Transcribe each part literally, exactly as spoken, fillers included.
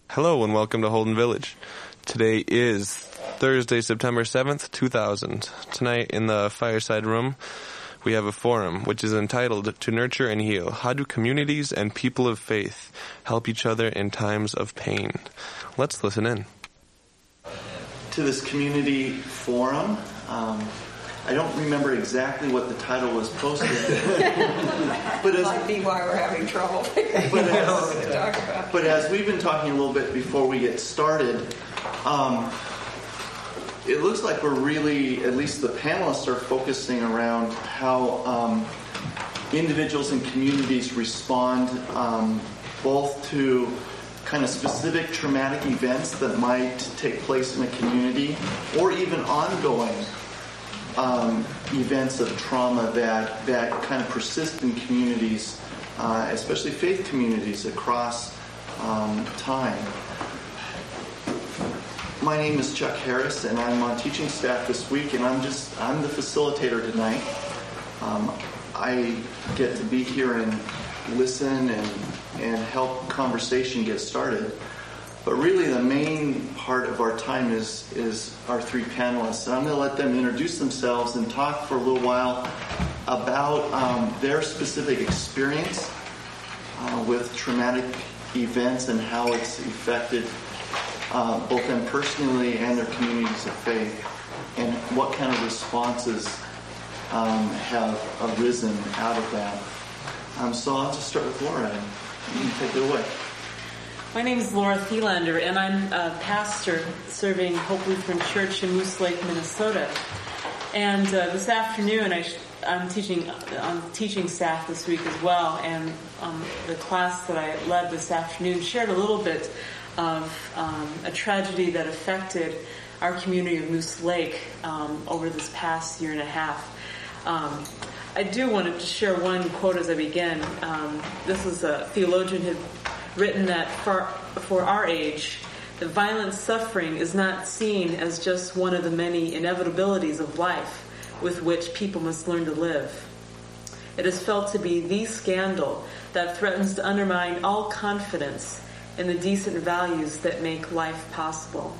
Hello and welcome to Holden Village. Today is Thursday, September seventh, two thousand. Tonight in the Fireside Room, we have a forum which is entitled To Nurture and Heal. How do communities and people of faith help each other in times of pain? Let's listen in. To this community forum, um, I don't remember exactly what the title was posted. But as, might be why we're having trouble figuring but out as, what to talk about. But as we've been talking a little bit before we get started, um, it looks like we're really, at least the panelists are focusing around how um, individuals and communities respond um, both to kind of specific traumatic events that might take place in a community or even ongoing Um, events of trauma that, that kind of persist in communities, uh, especially faith communities across um, time. My name is Chuck Harris, and I'm on teaching staff this week, and I'm just I'm the facilitator tonight. Um, I get to be here and listen and and help conversation get started. But really the main part of our time is is our three panelists. And I'm going to let them introduce themselves and talk for a little while about um, their specific experience uh, with traumatic events and how it's affected uh, both them personally and their communities of faith, and what kind of responses um, have arisen out of that. Um, so I'll just start with Laura. You can take it away. My name is Laura Thielander, and I'm a pastor serving Hope Lutheran Church in Moose Lake, Minnesota. And uh, this afternoon, I sh- I'm teaching on teaching staff this week as well, and um, the class that I led this afternoon shared a little bit of um, a tragedy that affected our community of Moose Lake um, over this past year and a half. Um, I do want to share one quote as I begin. Um, this is a theologian who written that for, for our age, the violent suffering is not seen as just one of the many inevitabilities of life with which people must learn to live. It is felt to be the scandal that threatens to undermine all confidence in the decent values that make life possible.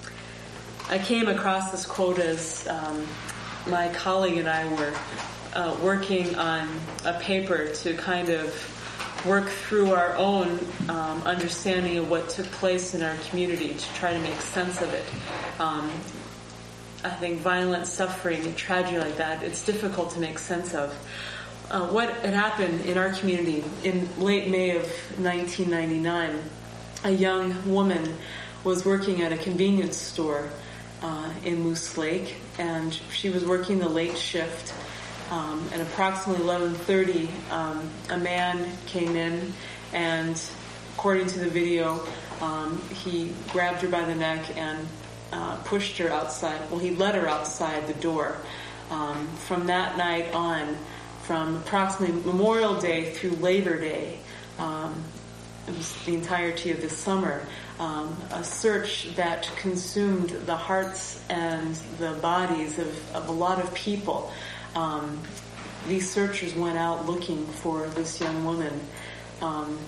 I came across this quote as um, my colleague and I were uh, working on a paper to kind of work through our own um, understanding of what took place in our community to try to make sense of it. Um, I think violent suffering, tragedy like that, it's difficult to make sense of. Uh, what had happened in our community in late May of nineteen ninety-nine, a young woman was working at a convenience store uh, in Moose Lake, and she was working the late shift. Um, at approximately eleven thirty, um, a man came in, and according to the video, um, he grabbed her by the neck and uh, pushed her outside. Well, he led her outside the door. Um, from that night on, from approximately Memorial Day through Labor Day, um, it was the entirety of the summer, um, a search that consumed the hearts and the bodies of, of a lot of people. Um, these searchers went out looking for this young woman. Um,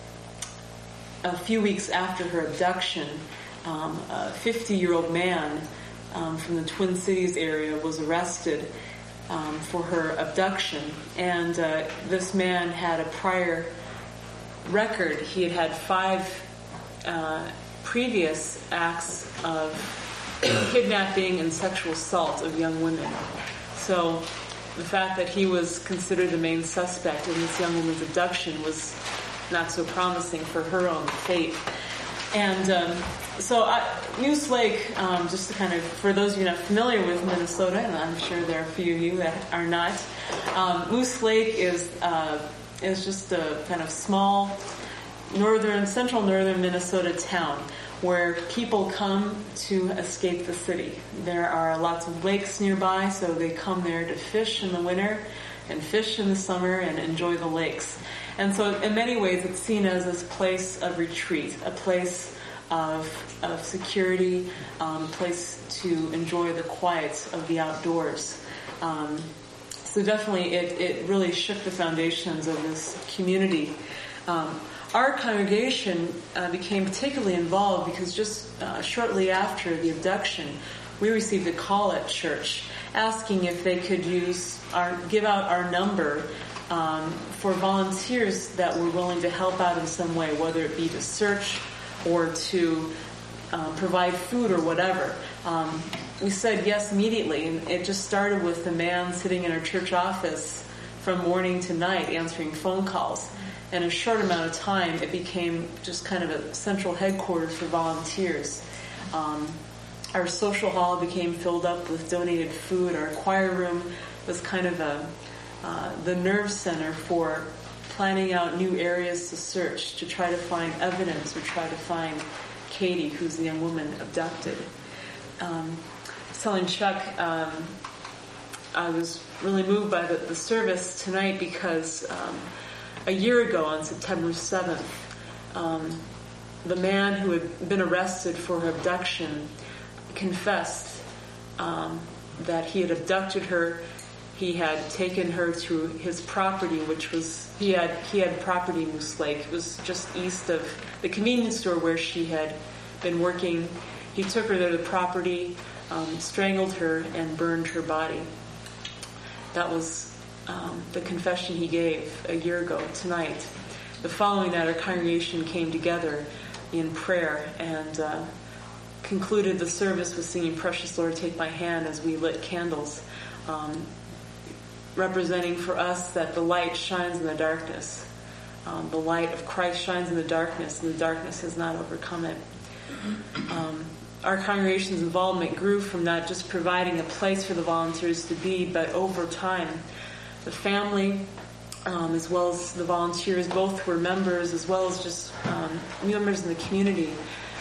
a few weeks after her abduction, um, a fifty-year-old man um, from the Twin Cities area was arrested um, for her abduction. And uh, this man had a prior record. He had had five uh, previous acts of kidnapping and sexual assault of young women. So the fact that he was considered the main suspect in this young woman's abduction was not so promising for her own fate. And um, so I, Moose Lake, um, just to kind of, for those of you not familiar with Minnesota, and I'm sure there are a few of you that are not, um, Moose Lake is uh, is just a kind of small northern, central northern Minnesota town where people come to escape the city. There are lots of lakes nearby, so they come there to fish in the winter and fish in the summer and enjoy the lakes. And so in many ways it's seen as this place of retreat, a place of, of security, um, a place to enjoy the quiet of the outdoors. Um, so definitely it, it really shook the foundations of this community. Um, our congregation uh, became particularly involved because just uh, shortly after the abduction, we received a call at church asking if they could use our give out our number um, for volunteers that were willing to help out in some way, whether it be to search or to uh, provide food or whatever. Um, we said yes immediately, and it just started with the man sitting in our church office from morning to night answering phone calls. In a short amount of time, it became just kind of a central headquarters for volunteers. Um, our social hall became filled up with donated food. Our choir room was kind of a, uh, the nerve center for planning out new areas to search, to try to find evidence or try to find Katie, who's the young woman abducted. Um, I was telling Chuck, um, I was really moved by the, the service tonight because um, a year ago on September seventh, um, the man who had been arrested for her abduction confessed um, that he had abducted her. He had taken her to his property, which was, he had he had property in Moose Lake. It was just east of the convenience store where she had been working. He took her to the property, um, strangled her, and burned her body. That was um, the confession he gave a year ago tonight. The following night, our congregation came together in prayer and uh, concluded the service with singing "Precious Lord, Take My Hand" as we lit candles, um, representing for us that the light shines in the darkness. Um, the light of Christ shines in the darkness, and the darkness has not overcome it. Um, our congregation's involvement grew from not just providing a place for the volunteers to be, but over time, the family, um, as well as the volunteers, both were members, as well as just um, members in the community.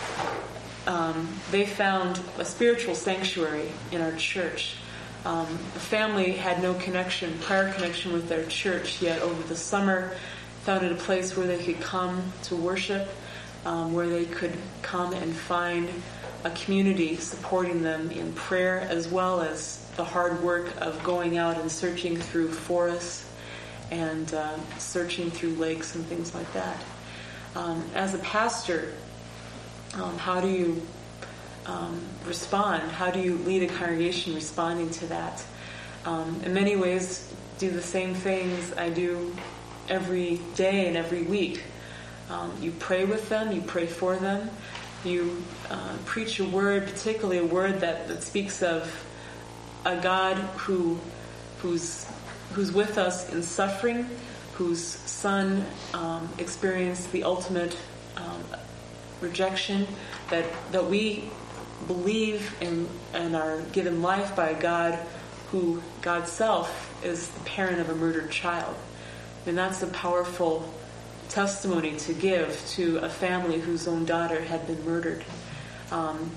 Um, they found a spiritual sanctuary in our church. Um, the family had no connection, prior connection with their church, yet over the summer found it a place where they could come to worship, um, where they could come and find a community supporting them in prayer, as well as the hard work of going out and searching through forests and uh, searching through lakes and things like that. Um, as a pastor, um, how do you um, respond? How do you lead a congregation responding to that? Um, in many ways, do the same things I do every day and every week. Um, you pray with them, you pray for them, you uh, preach a word, particularly a word that, that speaks of a God who, who's who's with us in suffering, whose Son um, experienced the ultimate um, rejection, that that we believe in and are given life by a God who, God's self, is the parent of a murdered child. And that's a powerful testimony to give to a family whose own daughter had been murdered. Um,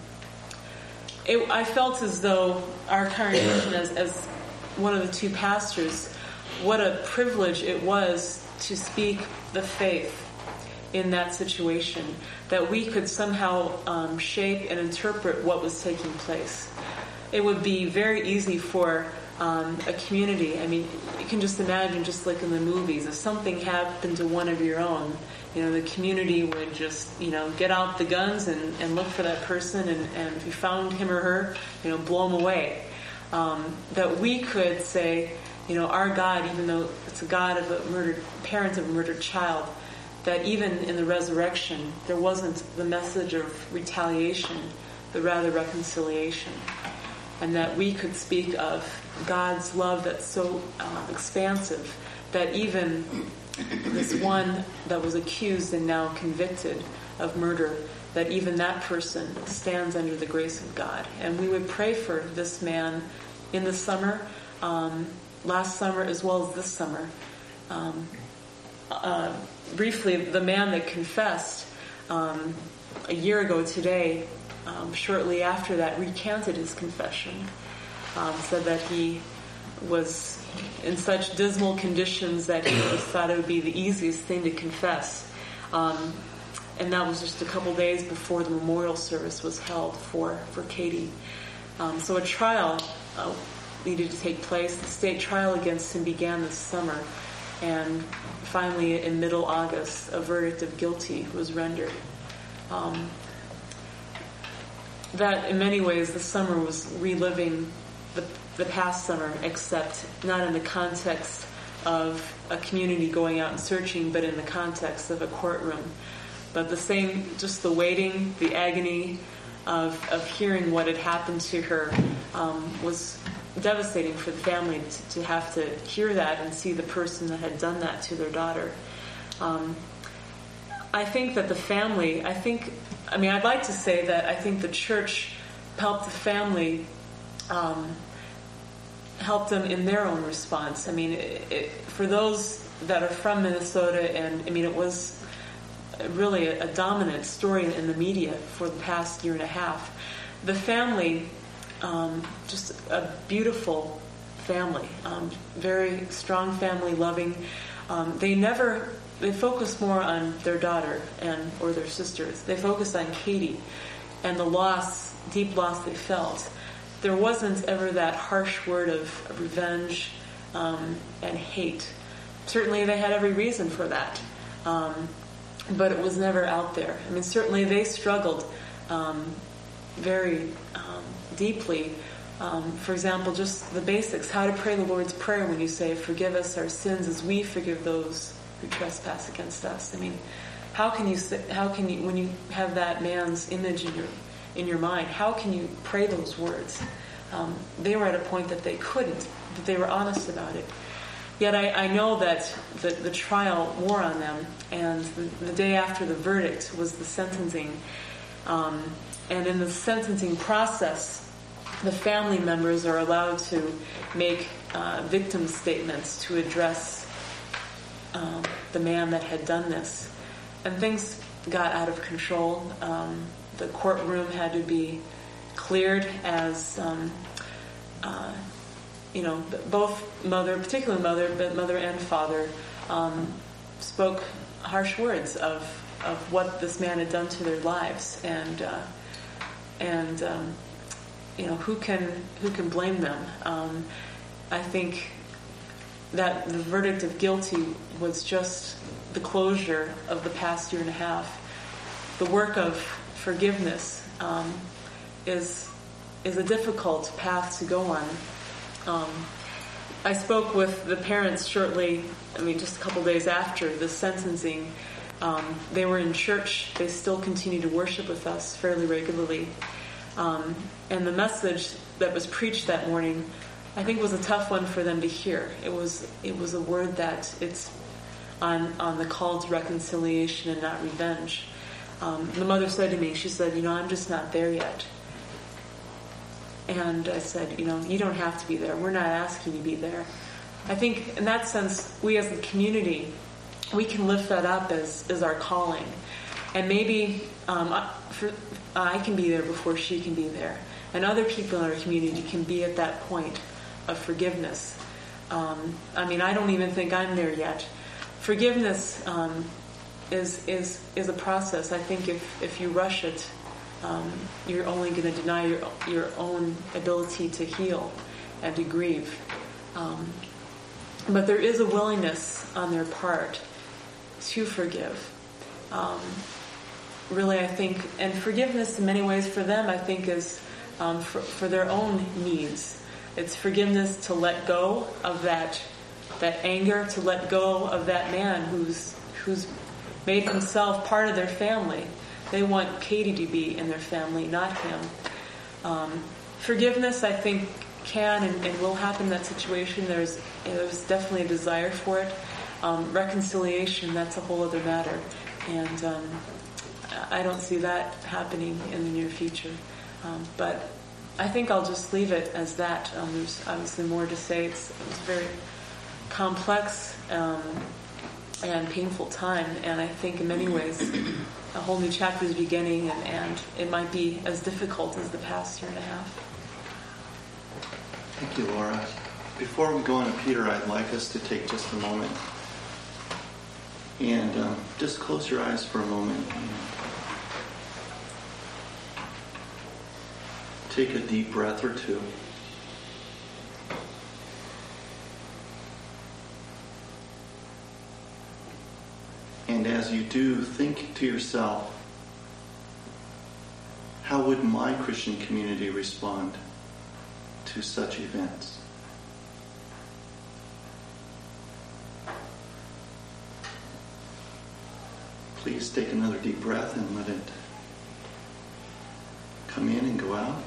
it, I felt as though our congregation, as, as one of the two pastors, what a privilege it was to speak the faith in that situation, that we could somehow um, shape and interpret what was taking place. It would be very easy for Um, a community. I mean, you can just imagine, just like in the movies, if something happened to one of your own, you know, the community would just, you know, get out the guns and, and look for that person, and, and if you found him or her, you know, blow them away. Um, that we could say, you know, our God, even though it's a God of a murdered, parent of a murdered child, that even in the resurrection, there wasn't the message of retaliation, but rather reconciliation. And that we could speak of God's love that's so uh, expansive that even this one that was accused and now convicted of murder, that even that person stands under the grace of God. And we would pray for this man in the summer, um, last summer as well as this summer. Um, uh, briefly, the man that confessed um, a year ago today, Um, shortly after that, recanted his confession, um, said that he was in such dismal conditions that he just thought it would be the easiest thing to confess. Um, and that was just a couple days before the memorial service was held for, for Katie. Um, so a trial uh, needed to take place. The state trial against him began this summer. and finally in middle August, a verdict of guilty was rendered. Um, that in many ways the summer was reliving the, the past summer, except not in the context of a community going out and searching, but in the context of a courtroom. But the same, just the waiting, the agony of, of hearing what had happened to her um, was devastating for the family to, to have to hear that and see the person that had done that to their daughter. Um, I think that the family, I think, I mean, I'd like to say that I think the church helped the family, um, helped them in their own response. I mean, it, it, for those that are from Minnesota, and I mean, it was really a, a dominant story in the media for the past year and a half. The family, um, just a beautiful family, um, very strong family, loving. Um, they never, they focused more on their daughter and or their sisters. They focused on Katie and the loss, deep loss they felt. There wasn't ever that harsh word of revenge um, and hate. Certainly they had every reason for that. Um, but it was never out there. I mean, certainly they struggled um, very um, deeply. Um, for example, just the basics, how to pray the Lord's Prayer when you say, forgive us our sins as we forgive those who trespass against us. I mean, how can you, say, how can you, when you have that man's image in your, in your mind, how can you pray those words? Um, they were at a point that they couldn't, but they were honest about it. Yet I, I know that the, the trial wore on them, and the, the day after the verdict was the sentencing. Um, and in the sentencing process, the family members are allowed to make uh, victim statements to address um, the man that had done this. And things got out of control. Um, the courtroom had to be cleared as... Um, uh, You know, both mother, particularly mother, but mother and father, um, spoke harsh words of of what this man had done to their lives, and uh, and um, you know, who can who can blame them? Um, I think that the verdict of guilty was just the closure of the past year and a half. The work of forgiveness um, is is a difficult path to go on. Um, I spoke with the parents shortly, I mean, just a couple days after the sentencing. Um, they were in church. They still continue to worship with us fairly regularly. Um, and the message that was preached that morning, I think, was a tough one for them to hear. It was it was a word that it's on, on the call to reconciliation and not revenge. Um, the mother said to me, she said, you know, I'm just not there yet. And I said, you know, you don't have to be there. We're not asking you to be there. I think in that sense, we as a community, we can lift that up as, as our calling. And maybe um, for, I can be there before she can be there. And other people in our community can be at that point of forgiveness. Um, I mean, I don't even think I'm there yet. Forgiveness um, is, is, is a process. I think if, if you rush it, Um, you're only going to deny your your own ability to heal and to grieve. Um, but there is a willingness on their part to forgive. Um, really, I think, and forgiveness in many ways for them, I think, is um, for, for their own needs. It's forgiveness to let go of that that anger, to let go of that man who's who's made himself part of their family. They want Katie to be in their family, not him. Um, forgiveness, I think, can and, and will happen in that situation. There's there's definitely a desire for it. Um, reconciliation, that's a whole other matter. And um, I don't see that happening in the near future. Um, but I think I'll just leave it as that. Um, there's obviously more to say. It's, it's a very complex um, and painful time. And I think in many ways... a whole new chapter is beginning, and, and it might be as difficult as the past year and a half. Thank you, Laura. Before we go on to Peter, I'd like us to take just a moment and um, just close your eyes for a moment. Take a deep breath or two. And as you do, think to yourself, how would my Christian community respond to such events? Please take another deep breath and let it come in and go out.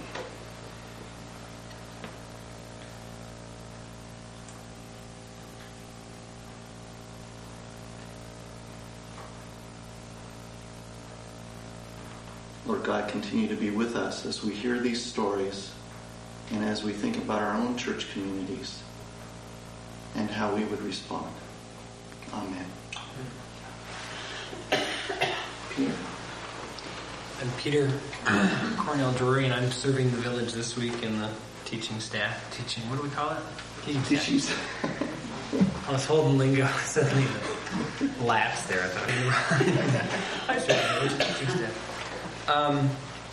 Lord God, continue to be with us as we hear these stories and as we think about our own church communities and how we would respond. Amen. Peter. I'm Peter Cornell Drury, and I'm serving the village this week in the teaching staff. Teaching, what do we call it? Teaching staff. I was holding lingo, suddenly the lapse there. I thought, I serve the teaching staff. Um,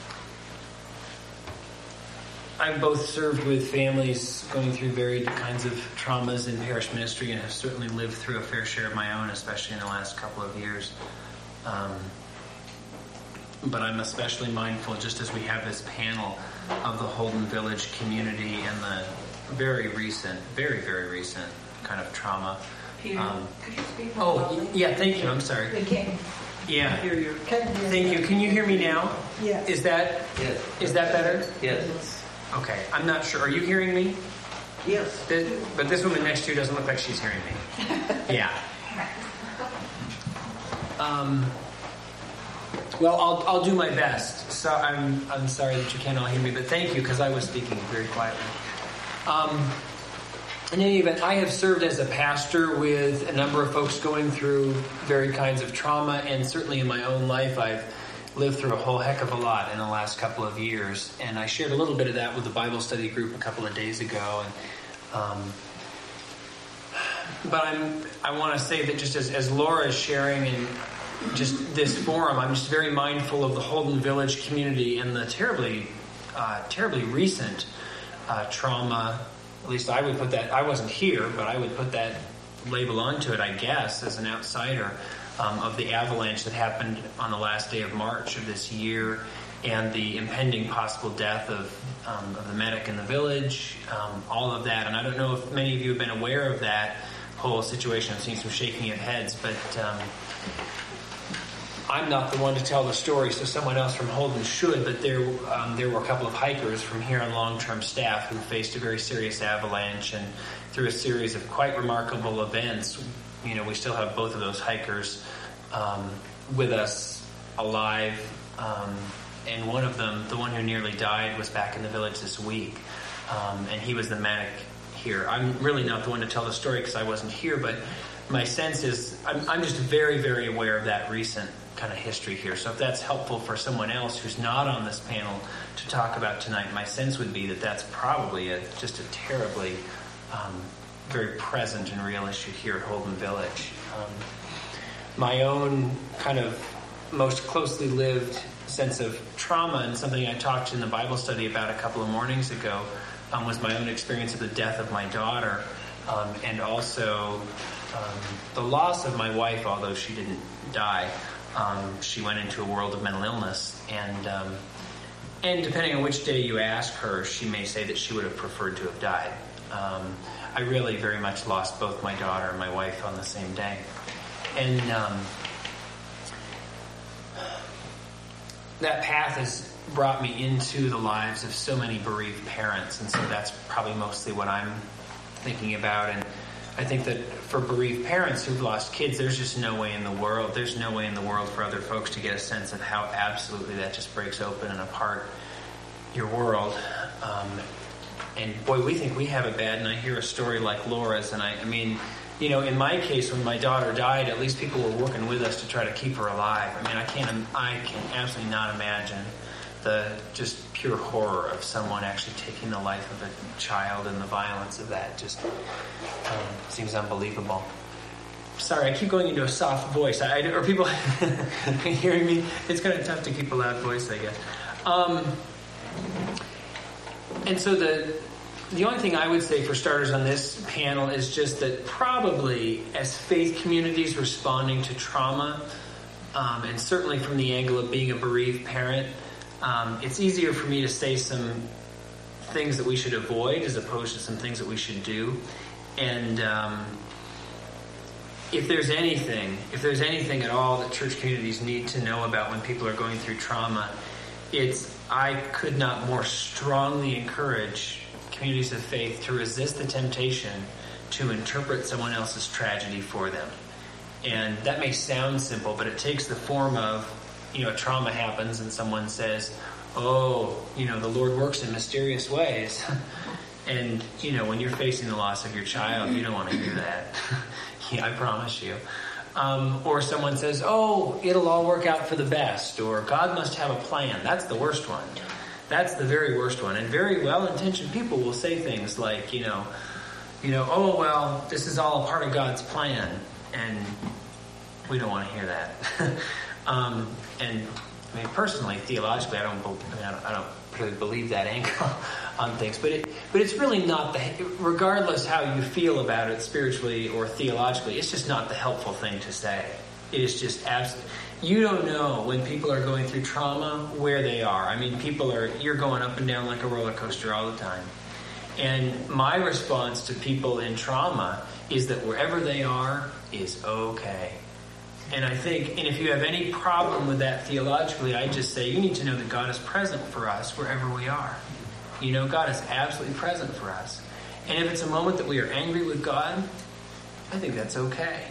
I've both served with families going through varied kinds of traumas in parish ministry and have certainly lived through a fair share of my own, especially in the last couple of years. Um, but I'm especially mindful, just as we have this panel, of the Holden Village community and the very recent, very, very recent kind of trauma. Peter, um, could you speak more Oh, loudly? yeah, thank you. I'm sorry. We can't Yeah. hear you. Can't hear Thank you. Can you hear me now? Yes. Is that Yes. is that better? Yes. Okay. I'm not sure. Are you hearing me? Yes. Th- But this woman next to you doesn't look like she's hearing me. Yeah. Um, well, I'll I'll do my best. So I'm I'm sorry that you can't all hear me, but thank you because I was speaking very quietly. Um, in any event, I have served as a pastor with a number of folks going through varied kinds of trauma, and certainly in my own life, I've lived through a whole heck of a lot in the last couple of years. And I shared a little bit of that with the Bible study group a couple of days ago. And um, but I'm I want to say that just as, as Laura is sharing in just this forum, I'm just very mindful of the Holden Village community and the terribly, uh, terribly recent uh, trauma. At least I would put that, I wasn't here, but I would put that label onto it, I guess, as an outsider, um, of the avalanche that happened on the last day of March of this year, and the impending possible death of, um, of the medic in the village, um, all of that. And I don't know if many of you have been aware of that whole situation. I've seen some shaking of heads, but um, I'm not the one to tell the story, so someone else from Holden should, but there um, there were a couple of hikers from here on long-term staff who faced a very serious avalanche, and through a series of quite remarkable events, you know, we still have both of those hikers um, with us alive, um, and one of them, the one who nearly died, was back in the village this week, um, and he was the medic here. I'm really not the one to tell the story because I wasn't here, but my sense is I'm, I'm just very, very aware of that recent kind of history here. So if that's helpful for someone else who's not on this panel to talk about tonight, my sense would be that that's probably a, just a terribly um, very present and real issue here at Holden Village. Um, my own kind of most closely lived sense of trauma, and something I talked in the Bible study about a couple of mornings ago, um, was my own experience of the death of my daughter, um, and also um, the loss of my wife, although she didn't die. Um, she went into a world of mental illness, and um, and depending on which day you ask her, she may say that she would have preferred to have died. Um, I really very much lost both my daughter and my wife on the same day. And um, that path has brought me into the lives of so many bereaved parents, and so that's probably mostly what I'm thinking about. And I think that for bereaved parents who've lost kids, there's just no way in the world, there's no way in the world for other folks to get a sense of how absolutely that just breaks open and apart your world. Um, and boy, we think we have it bad, and I hear a story like Laura's, and I, I mean, you know, in my case, when my daughter died, at least people were working with us to try to keep her alive. I mean, I can't, I can absolutely not imagine the just pure horror of someone actually taking the life of a child, and the violence of that just um, seems unbelievable. Sorry, I keep going into a soft voice. I, I, are people hearing me? It's kind of tough to keep a loud voice, I guess. Um, and so the the only thing I would say for starters on this panel is just that probably as faith communities responding to trauma, um, and certainly from the angle of being a bereaved parent, um, it's easier for me to say some things that we should avoid as opposed to some things that we should do. And um, if there's anything, if there's anything at all that church communities need to know about when people are going through trauma, it's I could not more strongly encourage communities of faith to resist the temptation to interpret someone else's tragedy for them. And that may sound simple, but it takes the form of, you know, trauma happens and someone says, oh, you know, the Lord works in mysterious ways. And, you know, when you're facing the loss of your child, you don't want to hear that. Yeah, I promise you. Um, or someone says, oh, it'll all work out for the best, or God must have a plan. That's the worst one. That's the very worst one. And very well-intentioned people will say things like, you know, you know, oh, well, this is all a part of God's plan. And we don't want to hear that. um, and I mean, personally, theologically, I don't, I mean, I don't, I don't really believe that angle on things. But it, but it's really not the, regardless how you feel about it spiritually or theologically, it's just not the helpful thing to say. It is just absolutely. You don't know when people are going through trauma where they are. I mean, people are, you're going up and down like a roller coaster all the time. And my response to people in trauma is that wherever they are is okay. And I think, and if you have any problem with that theologically, I just say you need to know that God is present for us wherever we are. You know, God is absolutely present for us. And if it's a moment that we are angry with God, I think that's okay.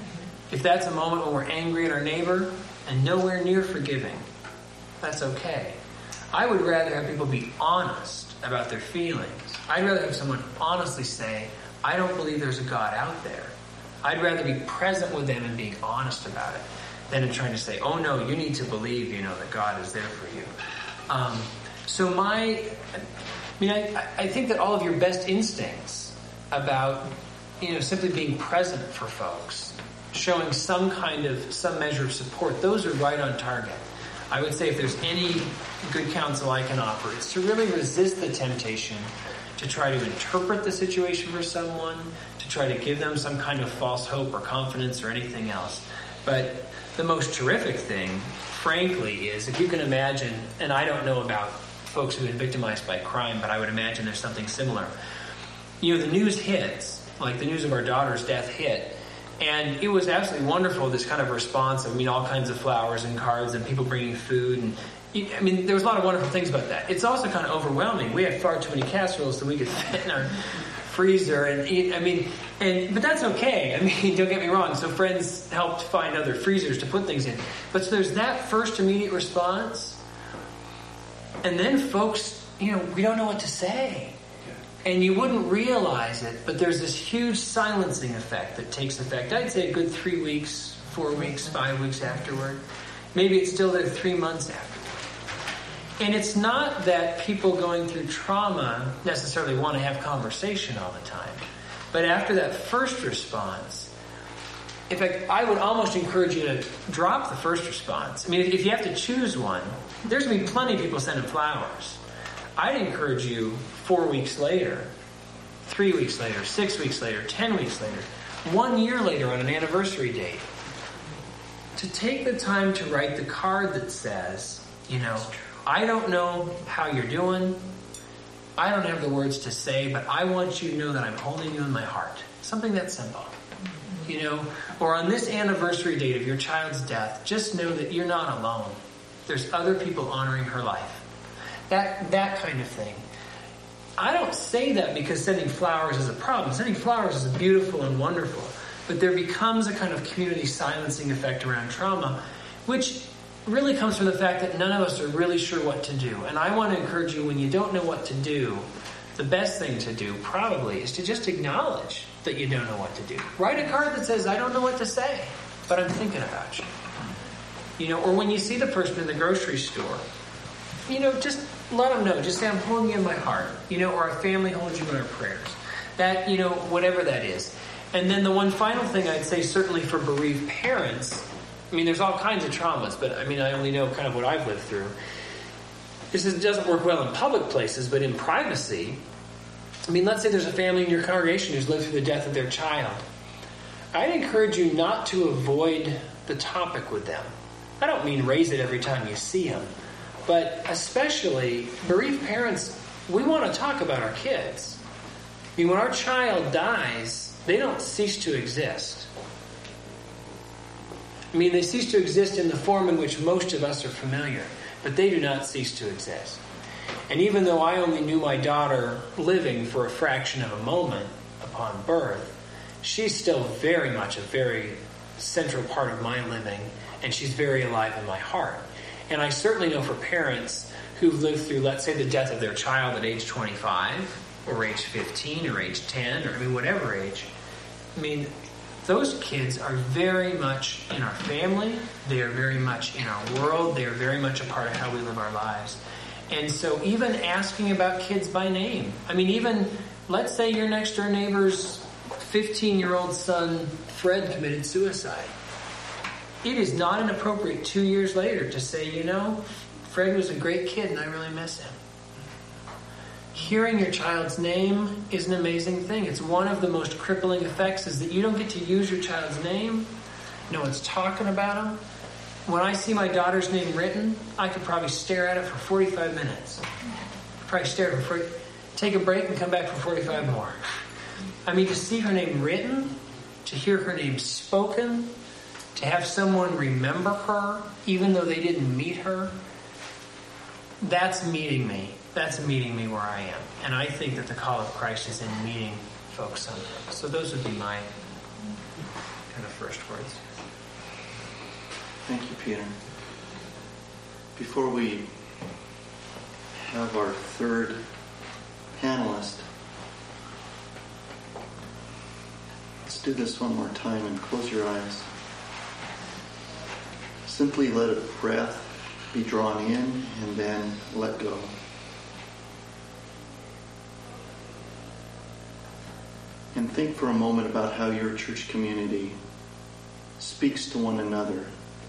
If that's a moment when we're angry at our neighbor and nowhere near forgiving, that's okay. I would rather have people be honest about their feelings. I'd rather have someone honestly say, I don't believe there's a God out there. I'd rather be present with them and being honest about it than in trying to say, oh no, you need to believe, you know, that God is there for you. Um, so my, I mean, I, I think that all of your best instincts about, you know, simply being present for folks, showing some kind of, some measure of support, those are right on target. I would say if there's any good counsel I can offer, it's to really resist the temptation to try to interpret the situation for someone, to try to give them some kind of false hope or confidence or anything else. But the most terrific thing, frankly, is if you can imagine, and I don't know about folks who've been victimized by crime, but I would imagine there's something similar. You know, the news hits, like the news of our daughter's death hit, and it was absolutely wonderful, this kind of response. I mean, all kinds of flowers and cards and people bringing food. And I mean, there was a lot of wonderful things about that. It's also kind of overwhelming. We had far too many casseroles that we could fit in our freezer. And eat. I mean, and but that's okay. I mean, don't get me wrong. So friends helped find other freezers to put things in. But so there's that first immediate response. And then folks, you know, we don't know what to say. And you wouldn't realize it, but there's this huge silencing effect that takes effect. I'd say a good three weeks, four weeks, five weeks afterward. Maybe it's still there three months afterward. And it's not that people going through trauma necessarily want to have conversation all the time. But after that first response, in fact, I would almost encourage you to drop the first response. I mean, if you have to choose one, there's going to be plenty of people sending flowers. I'd encourage you four weeks later, three weeks later, six weeks later, ten weeks later, one year later on an anniversary date, to take the time to write the card that says, you know, I don't know how you're doing. I don't have the words to say, but I want you to know that I'm holding you in my heart. Something that simple. You know, or on this anniversary date of your child's death, just know that you're not alone. There's other people honoring her life. That that kind of thing. I don't say that because sending flowers is a problem. Sending flowers is beautiful and wonderful. But there becomes a kind of community silencing effect around trauma, which really comes from the fact that none of us are really sure what to do. And I want to encourage you, when you don't know what to do, the best thing to do probably is to just acknowledge that you don't know what to do. Write a card that says, I don't know what to say, but I'm thinking about you. You know, or when you see the person in the grocery store, you know, just let them know. Just say, I'm holding you in my heart. You know, or our family holds you in our prayers. That, you know, whatever that is. And then the one final thing I'd say, certainly for bereaved parents, I mean, there's all kinds of traumas, but I mean, I only know kind of what I've lived through. This is, doesn't work well in public places, but in privacy, I mean, let's say there's a family in your congregation who's lived through the death of their child. I'd encourage you not to avoid the topic with them. I don't mean raise it every time you see them, but especially bereaved parents, we want to talk about our kids. I mean, when our child dies, they don't cease to exist. I mean, they cease to exist in the form in which most of us are familiar, but they do not cease to exist. And even though I only knew my daughter living for a fraction of a moment upon birth, she's still very much a very central part of my living, and she's very alive in my heart. And I certainly know for parents who've lived through, let's say, the death of their child at age twenty-five, or age fifteen, or age ten, or I mean, whatever age, I mean, those kids are very much in our family, they are very much in our world, they are very much a part of how we live our lives. And so even asking about kids by name, I mean, even, let's say your next door neighbor's fifteen-year-old son, Fred, committed suicide. It is not inappropriate two years later to say, you know, Fred was a great kid and I really miss him. Hearing your child's name is an amazing thing. It's one of the most crippling effects is that you don't get to use your child's name. No one's talking about him. When I see my daughter's name written, I could probably stare at it for forty-five minutes. Probably stare at it for forty, take a break and come back for forty-five more. I mean, to see her name written, to hear her name spoken, to have someone remember her, even though they didn't meet her, that's meeting me. That's meeting me where I am. And I think that the call of Christ is in meeting folks sometimes. So those would be my kind of first words. Thank you, Peter. Before we have our third panelist, let's do this one more time and close your eyes. Simply let a breath be drawn in and then let go. And think for a moment about how your church community speaks to one another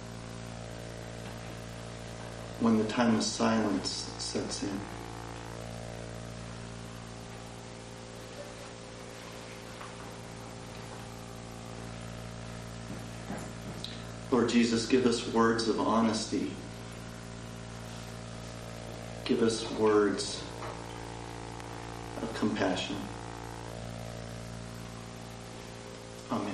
when the time of silence sets in. Lord Jesus, give us words of honesty. Give us words of compassion. Amen.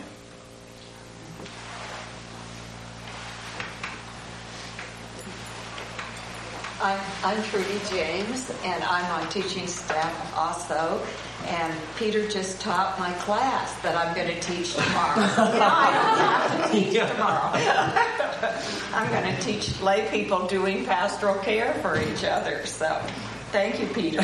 I'm, I'm Trudy James, and I'm on teaching staff also. And Peter just taught my class that I'm going to teach tomorrow. No, I don't have to teach tomorrow. I'm going to teach lay people doing pastoral care for each other. So, thank you, Peter.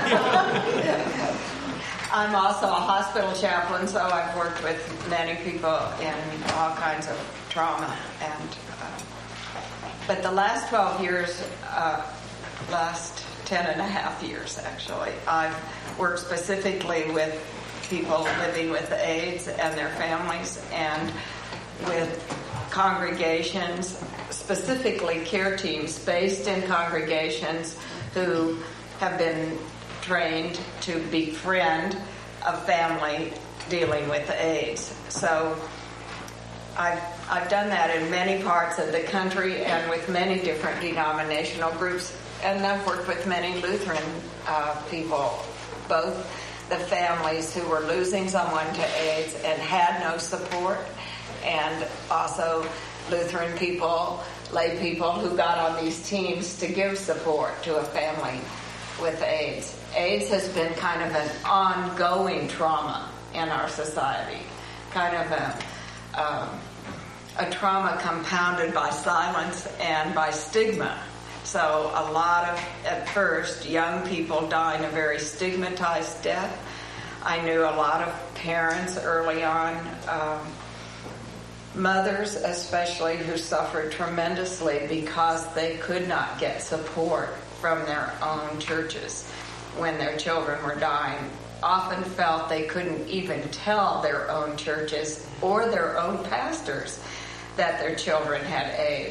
I'm also a hospital chaplain, so I've worked with many people in all kinds of trauma. And uh, but the last twelve years, uh, last ten and a half years actually, I've worked specifically with people living with AIDS and their families, and with congregations, specifically care teams based in congregations who have been trained to befriend a family dealing with AIDS. So I've, I've done that in many parts of the country and with many different denominational groups. And I've worked with many Lutheran uh, people, both the families who were losing someone to AIDS and had no support, and also Lutheran people, lay people who got on these teams to give support to a family with AIDS. AIDS has been kind of an ongoing trauma in our society, kind of a, um, a trauma compounded by silence and by stigma. So a lot of, at first, young people dying a very stigmatized death. I knew a lot of parents early on, um, mothers especially, who suffered tremendously because they could not get support from their own churches when their children were dying. Often felt they couldn't even tell their own churches or their own pastors that their children had AIDS.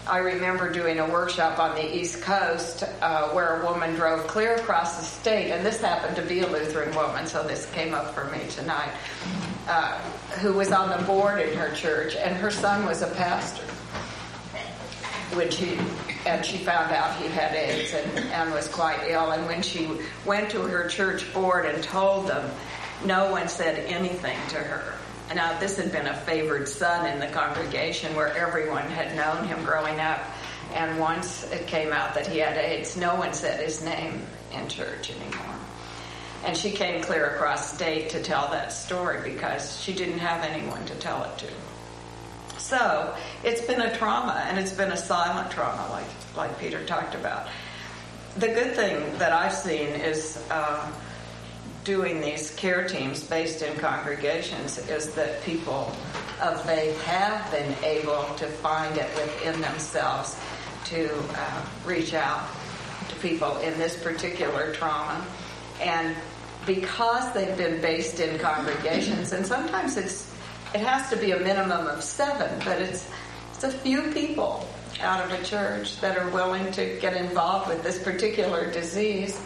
I remember doing a workshop on the East Coast uh, where a woman drove clear across the state, and this happened to be a Lutheran woman, so this came up for me tonight, uh, who was on the board in her church, and her son was a pastor. When she and she found out he had AIDS and, and was quite ill, and when she went to her church board and told them, no one said anything to her. Now, this had been a favored son in the congregation where everyone had known him growing up, and once it came out that he had AIDS, no one said his name in church anymore. And she came clear across state to tell that story because she didn't have anyone to tell it to. So it's been a trauma, and it's been a silent trauma, like like Peter talked about. The good thing that I've seen is uh, doing these care teams based in congregations is that people of faith have been able to find it within themselves to uh, reach out to people in this particular trauma. And because they've been based in congregations, and sometimes it's it has to be a minimum of seven, but it's it's a few people out of a church that are willing to get involved with this particular disease.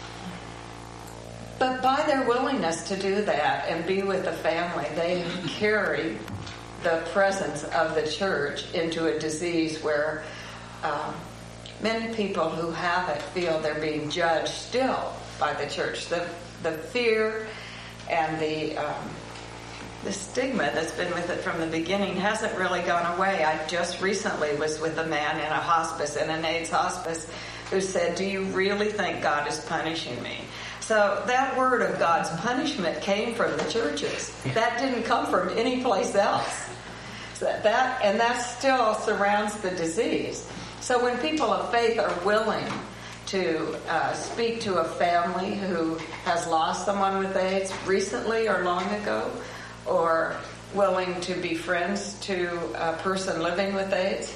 But by their willingness to do that and be with the family, they carry the presence of the church into a disease where um, many people who have it feel they're being judged still by the church. The the fear and the um, the stigma that's been with it from the beginning hasn't really gone away. I just recently was with a man in a hospice, in an AIDS hospice, who said, "Do you really think God is punishing me?" So that word of God's punishment came from the churches. That didn't come from any place else. So that and that still surrounds the disease. So when people of faith are willing to uh, speak to a family who has lost someone with AIDS recently or long ago, or willing to be friends to a person living with AIDS,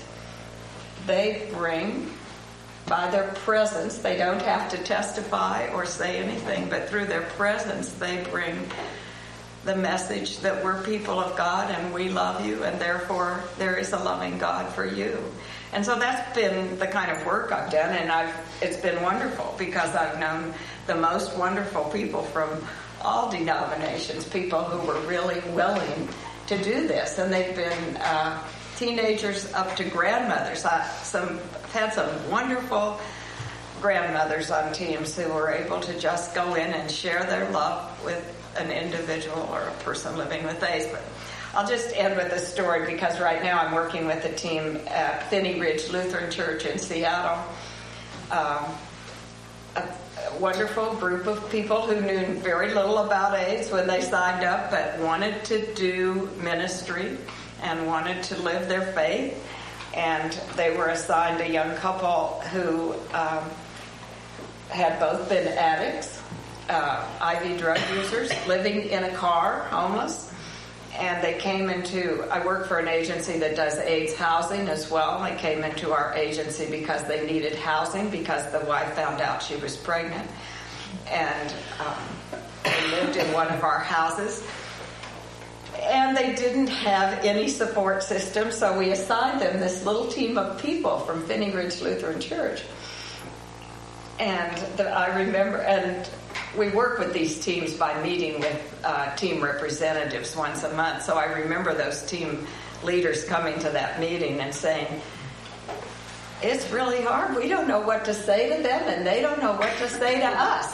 they bring, by their presence, they don't have to testify or say anything, but through their presence they bring the message that we're people of God and we love you, and therefore there is a loving God for you. And so that's been the kind of work I've done, and I've it's been wonderful because I've known the most wonderful people from all denominations, people who were really willing to do this, and they've been uh, teenagers up to grandmothers. I some I've had some wonderful grandmothers on teams who were able to just go in and share their love with an individual or a person living with AIDS. But I'll just end with a story because right now I'm working with a team at Finney Ridge Lutheran Church in Seattle. Um, a, a wonderful group of people who knew very little about AIDS when they signed up, but wanted to do ministry and wanted to live their faith. And they were assigned a young couple who um, had both been addicts, uh, I V drug users, living in a car, homeless. And they came into, I work for an agency that does AIDS housing as well. They came into our agency because they needed housing because the wife found out she was pregnant. And um, they lived in one of our houses. And they didn't have any support system, so we assigned them this little team of people from Finney Ridge Lutheran Church. And the, I remember, and we work with these teams by meeting with uh, team representatives once a month. So I remember those team leaders coming to that meeting and saying, "It's really hard. We don't know what to say to them, and they don't know what to say to us."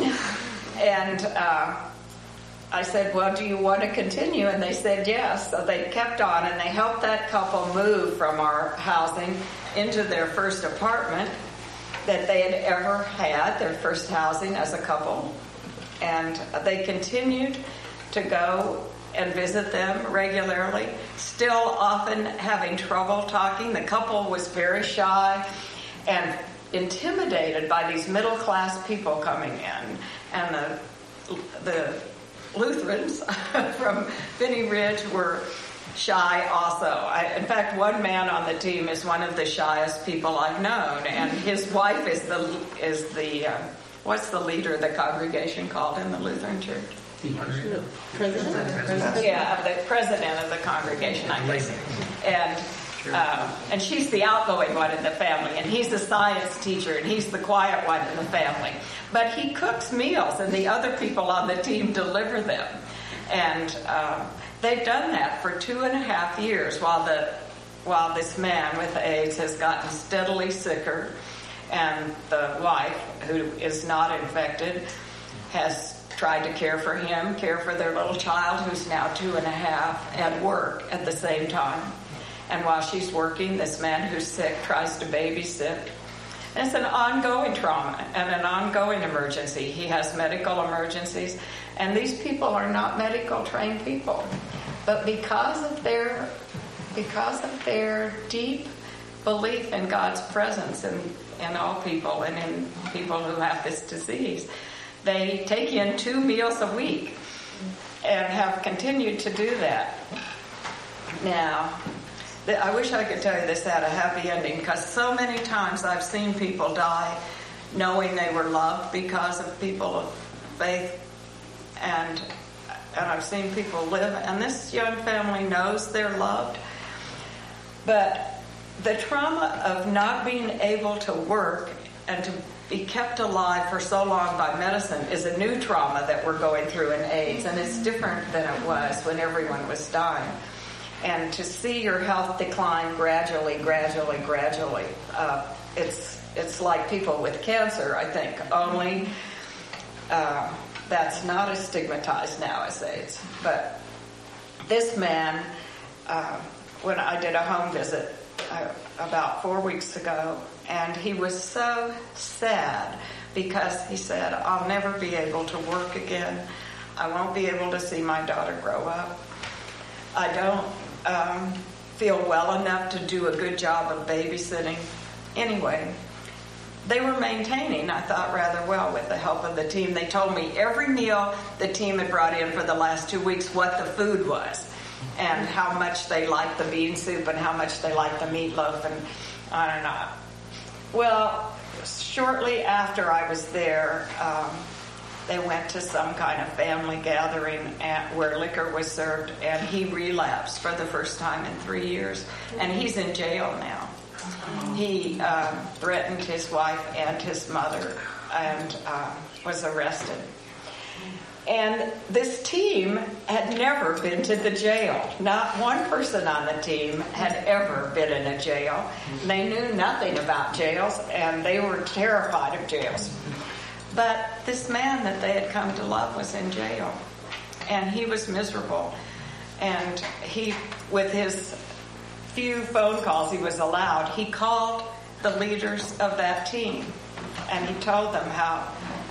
and uh, I said, "Well, do you want to continue?" And they said yes. So they kept on, and they helped that couple move from our housing into their first apartment that they had ever had, their first housing as a couple. And they continued to go and visit them regularly, still often having trouble talking. The couple was very shy and intimidated by these middle-class people coming in. And the, the Lutherans from Finney Ridge were shy also. I, in fact, one man on the team is one of the shyest people I've known, and his wife is the is the uh, what's the leader of the congregation called in the Lutheran Church? President. Yeah, the president of the congregation, I guess. And Um, and she's the outgoing one in the family, and he's the science teacher, and he's the quiet one in the family. But he cooks meals, and the other people on the team deliver them. And um, they've done that for two and a half years while the while this man with AIDS has gotten steadily sicker, and the wife, who is not infected, has tried to care for him, care for their little child, who's now two and a half, and work at the same time. And while she's working, this man who's sick tries to babysit. And it's an ongoing trauma and an ongoing emergency. He has medical emergencies, and these people are not medical trained people. But because of their because of their deep belief in God's presence in, in all people and in people who have this disease, they take in two meals a week and have continued to do that. Now, I wish I could tell you this had a happy ending, because so many times I've seen people die knowing they were loved because of people of faith, and and I've seen people live, and this young family knows they're loved. But the trauma of not being able to work and to be kept alive for so long by medicine is a new trauma that we're going through in AIDS, and it's different than it was when everyone was dying. And to see your health decline gradually, gradually, gradually, uh, it's it's like people with cancer, I think, only uh, that's not as stigmatized now as AIDS. But this man, uh, when I did a home visit uh, about four weeks ago, and he was so sad because he said, I'll never be able to work again. I won't be able to see my daughter grow up. I don't um, feel well enough to do a good job of babysitting. Anyway, they were maintaining, I thought, rather well with the help of the team. They told me every meal the team had brought in for the last two weeks, what the food was, and how much they liked the bean soup and how much they liked the meatloaf, and I don't know. Well, shortly after I was there, um, they went to some kind of family gathering at, where liquor was served, and he relapsed for the first time in three years, and he's in jail now. He um, threatened his wife and his mother and um, was arrested. And this team had never been to the jail. Not one person on the team had ever been in a jail. They knew nothing about jails, and they were terrified of jails. But this man that they had come to love was in jail, and he was miserable. And he, with his few phone calls he was allowed, he called the leaders of that team, and he told them how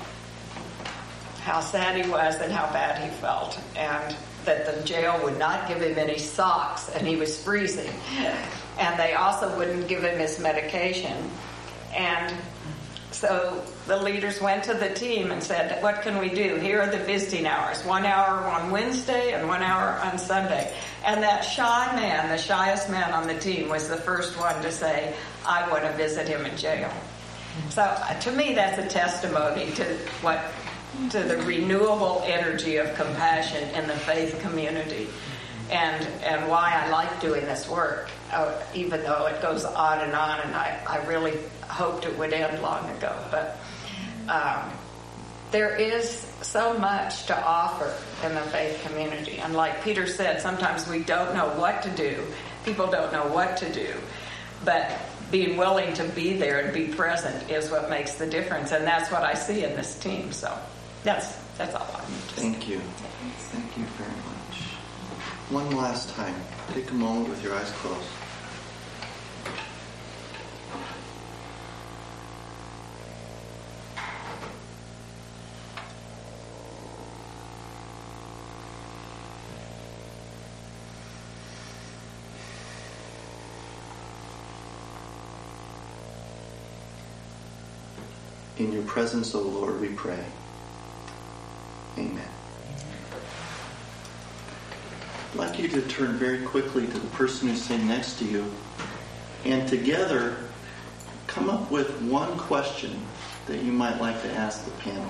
how sad he was and how bad he felt, and that the jail would not give him any socks, and he was freezing, and they also wouldn't give him his medication. And so the leaders went to the team and said, what can we do? Here are the visiting hours, one hour on Wednesday and one hour on Sunday. And that shy man, the shyest man on the team, was the first one to say, I want to visit him in jail. So uh, to me, that's a testimony to what, to the renewable energy of compassion in the faith community, and and why I like doing this work, uh, even though it goes on and on, and I, I really hoped it would end long ago. But um, there is so much to offer in the faith community. And like Peter said, sometimes we don't know what to do. People don't know what to do. But being willing to be there and be present is what makes the difference. And that's what I see in this team. So that's, that's all I need to say. Thank you. Thank you very much. One last time, take a moment with your eyes closed. In your presence, O Lord, we pray. Amen. I'd like you to turn very quickly to the person who's sitting next to you, and together come up with one question that you might like to ask the panel.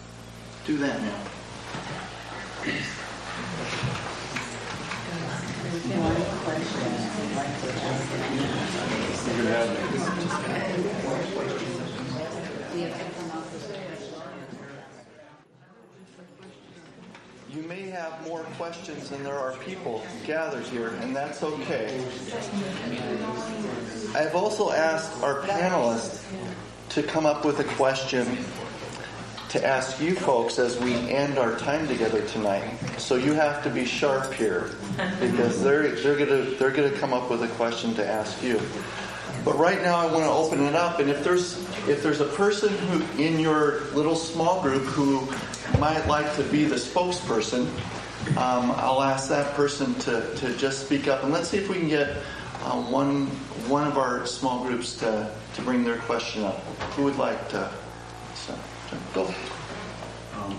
Do that now. You may have more questions than there are people gathered here, and that's okay. I've also asked our panelists to come up with a question to ask you folks as we end our time together tonight. So you have to be sharp here, because they're they're gonna they're gonna come up with a question to ask you. But right now I want to open it up, and if there's if there's a person who in your little small group who might like to be the spokesperson, um, I'll ask that person to, to just speak up, and let's see if we can get uh, one one of our small groups to, to bring their question up. Who would like to? So, go. Um,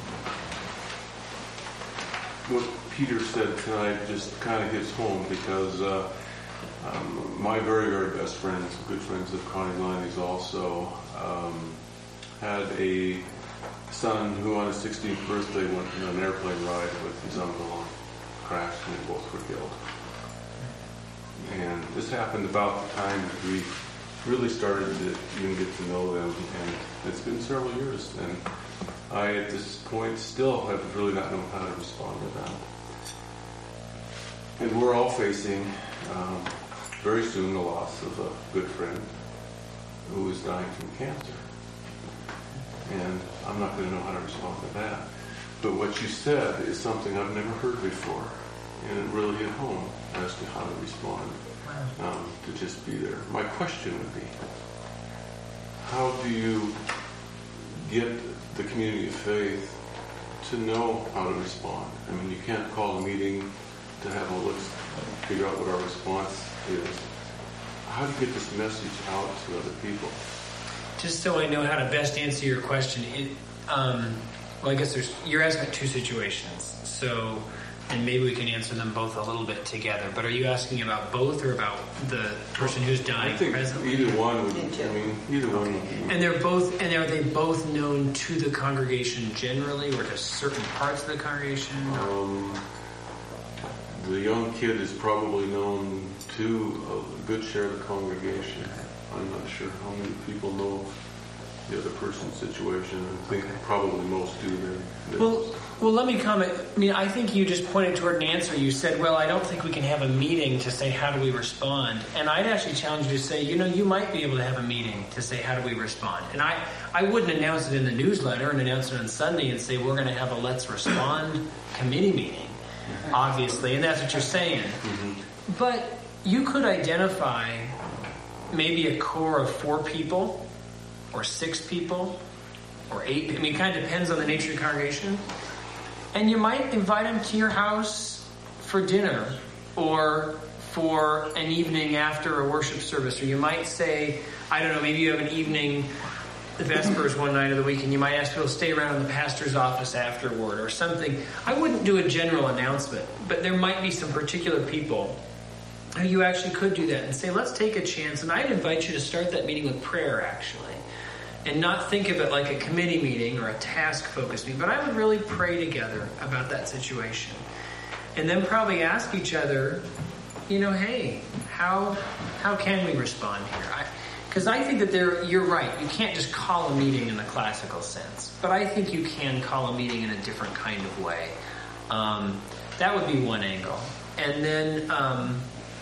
what Peter said tonight just kind of hits home because uh, um, my very, very best friends, good friends of Connie Liney's also, um, had a son who on his sixteenth birthday went on an airplane ride with his uncle and crashed, and they both were killed. And this happened about the time that we really started to even get to know them, and it's been several years, and I at this point still have really not known how to respond to that. And we're all facing um, very soon the loss of a good friend who is dying from cancer. And I'm not going to know how to respond to that. But what you said is something I've never heard before, and it really hit home as to how to respond, um, to just be there. My question would be, how do you get the community of faith to know how to respond? I mean, you can't call a meeting to have a let's figure out what our response is. How do you get this message out to other people? Just so I know how to best answer your question, it, um, well, I guess there's you're asking two situations. So, and maybe we can answer them both a little bit together. But are you asking about both or about the person who's dying I think presently? either one would. I mean, either one. Would be. And they're both, and are they both known to the congregation generally, or to certain parts of the congregation? Um, the young kid is probably known to a good share of the congregation. I'm not sure how many people know the other person's situation. I think probably most do. They're, Well, well, let me comment. I mean, I think you just pointed toward an answer. You said, well, I don't think we can have a meeting to say how do we respond. And I'd actually challenge you to say, you know, you might be able to have a meeting to say how do we respond. And I, I wouldn't announce it in the newsletter and announce it on Sunday and say we're going to have a Let's Respond committee meeting, obviously. And that's what you're saying. Mm-hmm. But you could identify maybe a core of four people or six people or eight. I mean, it kind of depends on the nature of the congregation. And you might invite them to your house for dinner or for an evening after a worship service. Or you might say, I don't know, maybe you have an evening, the Vespers one night of the week, and you might ask people to stay around in the pastor's office afterward or something. I wouldn't do a general announcement, but there might be some particular people who you actually could do that and say, let's take a chance. And I'd invite you to start that meeting with prayer, actually. And not think of it like a committee meeting or a task-focused meeting, but I would really pray together about that situation. And then probably ask each other, you know, hey, how how can we respond here? Because I, I think that there, you're right. You can't just call a meeting in the classical sense. But I think you can call a meeting in a different kind of way. Um, that would be one angle. And then um,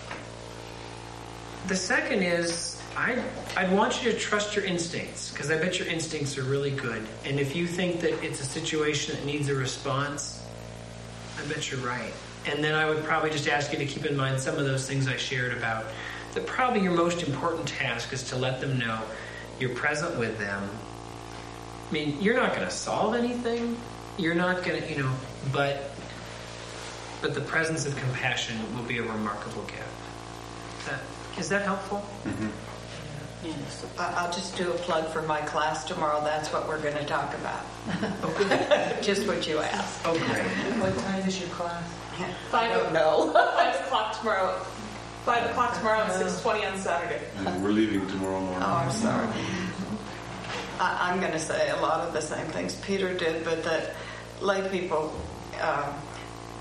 the second is, I'd, I'd want you to trust your instincts, because I bet your instincts are really good. And if you think that it's a situation that needs a response, I bet you're right. And then I would probably just ask you to keep in mind some of those things I shared about, that probably your most important task is to let them know you're present with them. I mean, you're not going to solve anything. You're not going to, you know, but but the presence of compassion will be a remarkable gift. Is that, is that helpful? Mm-hmm. Yes. I'll just do a plug for my class tomorrow. That's what we're going to talk about. Oh, Just what you asked. oh great. What time is your class? I don't know. Five o'clock tomorrow. Five o'clock tomorrow and six twenty on Saturday. And we're leaving tomorrow morning. Oh, I'm sorry. I, I'm going to say a lot of the same things Peter did, but that lay people, um,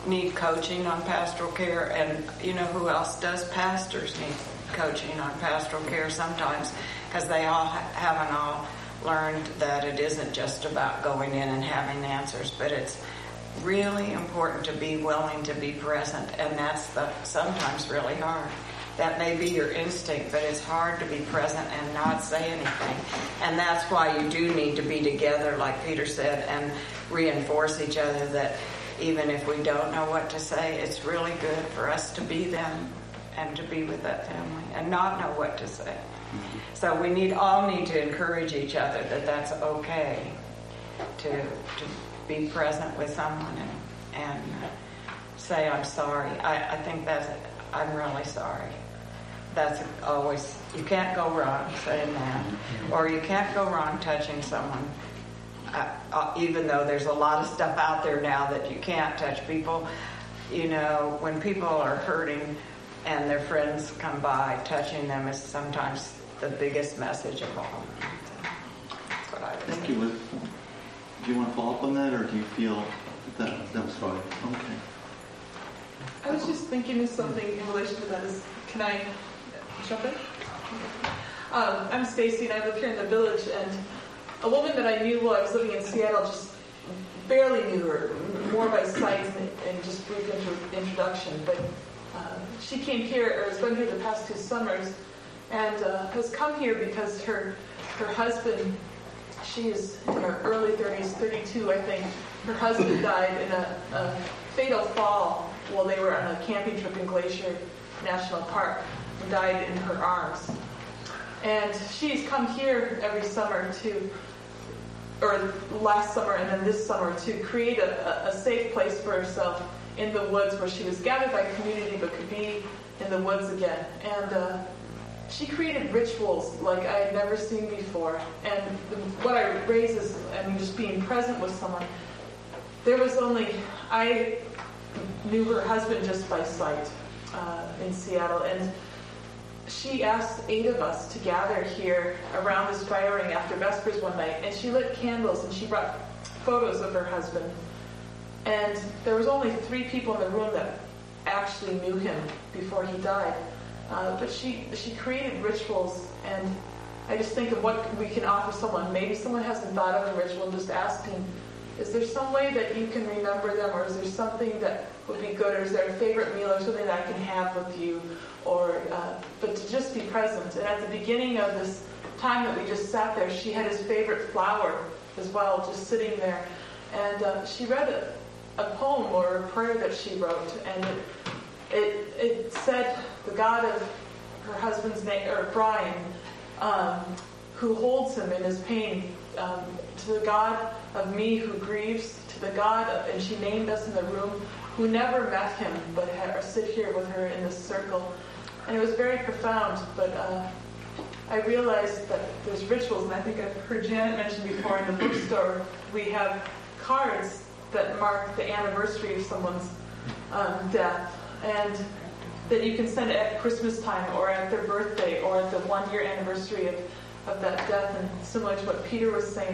need coaching on pastoral care, and you know who else does? Pastors need coaching on pastoral care sometimes, because they all ha- haven't all learned that it isn't just about going in and having answers, but it's really important to be willing to be present, and that's the sometimes really hard. That may be your instinct, but it's hard to be present and not say anything. And that's why you do need to be together, like Peter said, and reinforce each other that even if we don't know what to say, it's really good for us to be them and to be with that family and not know what to say. Mm-hmm. So we need all need to encourage each other that that's okay to to be present with someone and, and say, I'm sorry. I, I think that's, I'm really sorry. That's always, you can't go wrong saying that. Or you can't go wrong touching someone. Uh, uh, even though there's a lot of stuff out there now that you can't touch people, you know, when people are hurting and their friends come by, touching them is sometimes the biggest message of all. That's what I would Thank say. you, Liz. Do you want to follow up on that, or do you feel that that was fine? Okay. I was just thinking of something in relation to that. Is, can I jump in? Um, I'm Stacy, and I live here in the village, and a woman that I knew while I was living in Seattle, just barely knew her, more by sight and, and just brief intro, introduction. But uh, she came here, or has been here the past two summers, and uh, has come here because her her husband, she is in her early thirties, thirty-two, I think. Her husband died in a, a fatal fall while they were on a camping trip in Glacier National Park, and died in her arms. And she's come here every summer to, or last summer and then this summer, to create a, a safe place for herself in the woods where she was gathered by community but could be in the woods again. And uh, she created rituals like I had never seen before. And the, what I raise is, I mean, just being present with someone. There was only, I knew her husband just by sight uh, in Seattle, and she asked eight of us to gather here around this fire ring after Vespers one night, and she lit candles, and she brought photos of her husband. And there was only three people in the room that actually knew him before he died. Uh, but she she created rituals, and I just think of what we can offer someone. Maybe someone hasn't thought of a ritual, and just asking, is there some way that you can remember them, or is there something that would be good, or is there a favorite meal or something that I can have with you? Or, uh, but to just be present. And at the beginning of this time that we just sat there, she had his favorite flower as well, just sitting there. And uh, she read a, a poem or a prayer that she wrote, and it, it, it said, the God of her husband's name, or Brian, um, who holds him in his pain, um, to the God of me who grieves, to the God of, and she named us in the room, who never met him, but ha- sit here with her in this circle. And it was very profound, but uh, I realized that there's rituals, and I think I've heard Janet mention before, in the bookstore we have cards that mark the anniversary of someone's um, death, and that you can send at Christmas time or at their birthday or at the one-year anniversary of, of that death. And similar to what Peter was saying,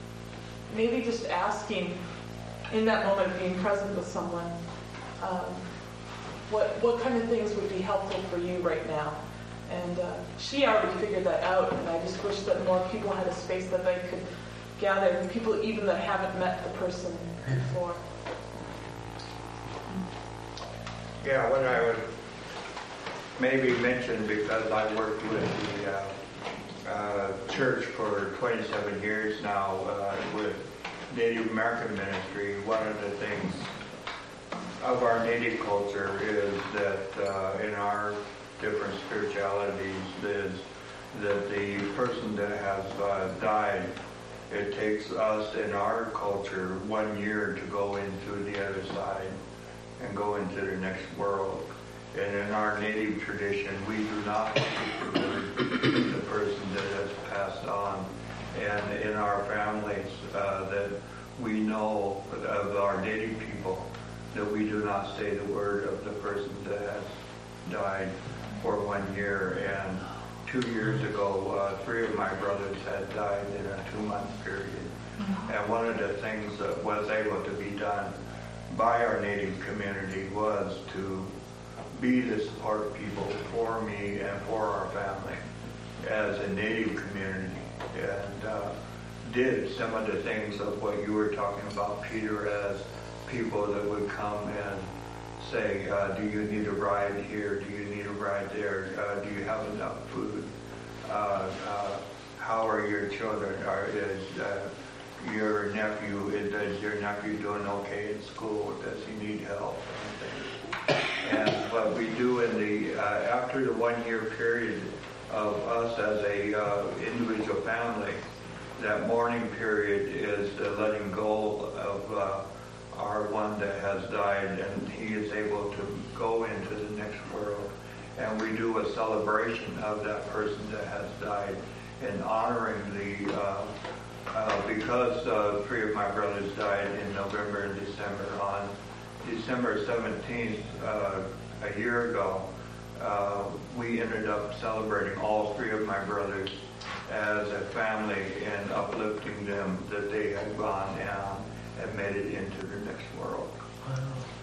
maybe just asking in that moment, being present with someone, um, what what kind of things would be helpful for you right now. And uh, she already figured that out, and I just wish that more people had a space that they could gather, people even that haven't met the person before. Yeah, what I would maybe mention, because I worked with the uh, uh, church for twenty-seven years now uh, with Native American ministry, one of the things of our Native culture is that uh, in our different spiritualities is that the person that has uh, died, it takes us in our culture one year to go into the other side and go into the next world. And in our Native tradition, we do not remember the person that has passed on. And in our families uh, that we know of our Native people, that we do not say the word of the person that has died for one year. And two years ago, uh, three of my brothers had died in a two-month period. Mm-hmm. And one of the things that was able to be done by our Native community was to be the support people for me and for our family as a Native community, and uh, did some of the things of what you were talking about, Peter, as people that would come and say, uh, do you need a ride here? Do you need a ride there? Uh, do you have enough food? Uh, uh, how are your children? Are, is uh, your nephew, is your nephew doing okay in school? Does he need help? And, and what we do in the, uh, after the one year period of us as a uh, individual family, that mourning period is the letting go of uh, our one that has died, and he is able to go into the next world. And we do a celebration of that person that has died and honoring the, uh, uh, because uh, three of my brothers died in November and December. On December seventeenth, uh, a year ago, uh, we ended up celebrating all three of my brothers as a family and uplifting them that they had gone down and made it into the next world. Wow.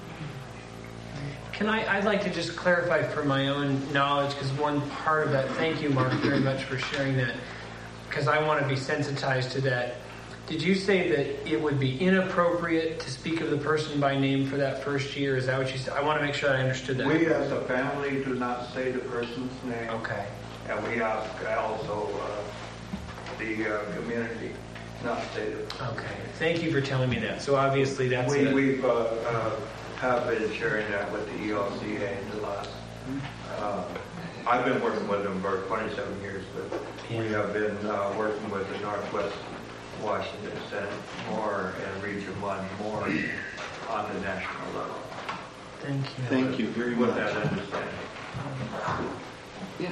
Can I, I'd like to just clarify for my own knowledge, because one part of that, thank you, Mark, very much for sharing that, because I want to be sensitized to that. Did you say that it would be inappropriate to speak of the person by name for that first year? Is that what you said? I want to make sure I understood that. We as a family do not say the person's name. Okay. And we ask also uh, the uh, community not say the person's Okay. name. Thank you for telling me that. So obviously that's We, a, we've uh, uh, have been sharing that with the E L C A in the last. Uh, I've been working with them for twenty-seven years, but we have been uh, working with the Northwest Washington Senate more and Region One more on the national level. Thank you. Thank you very With much. that understanding. Yeah.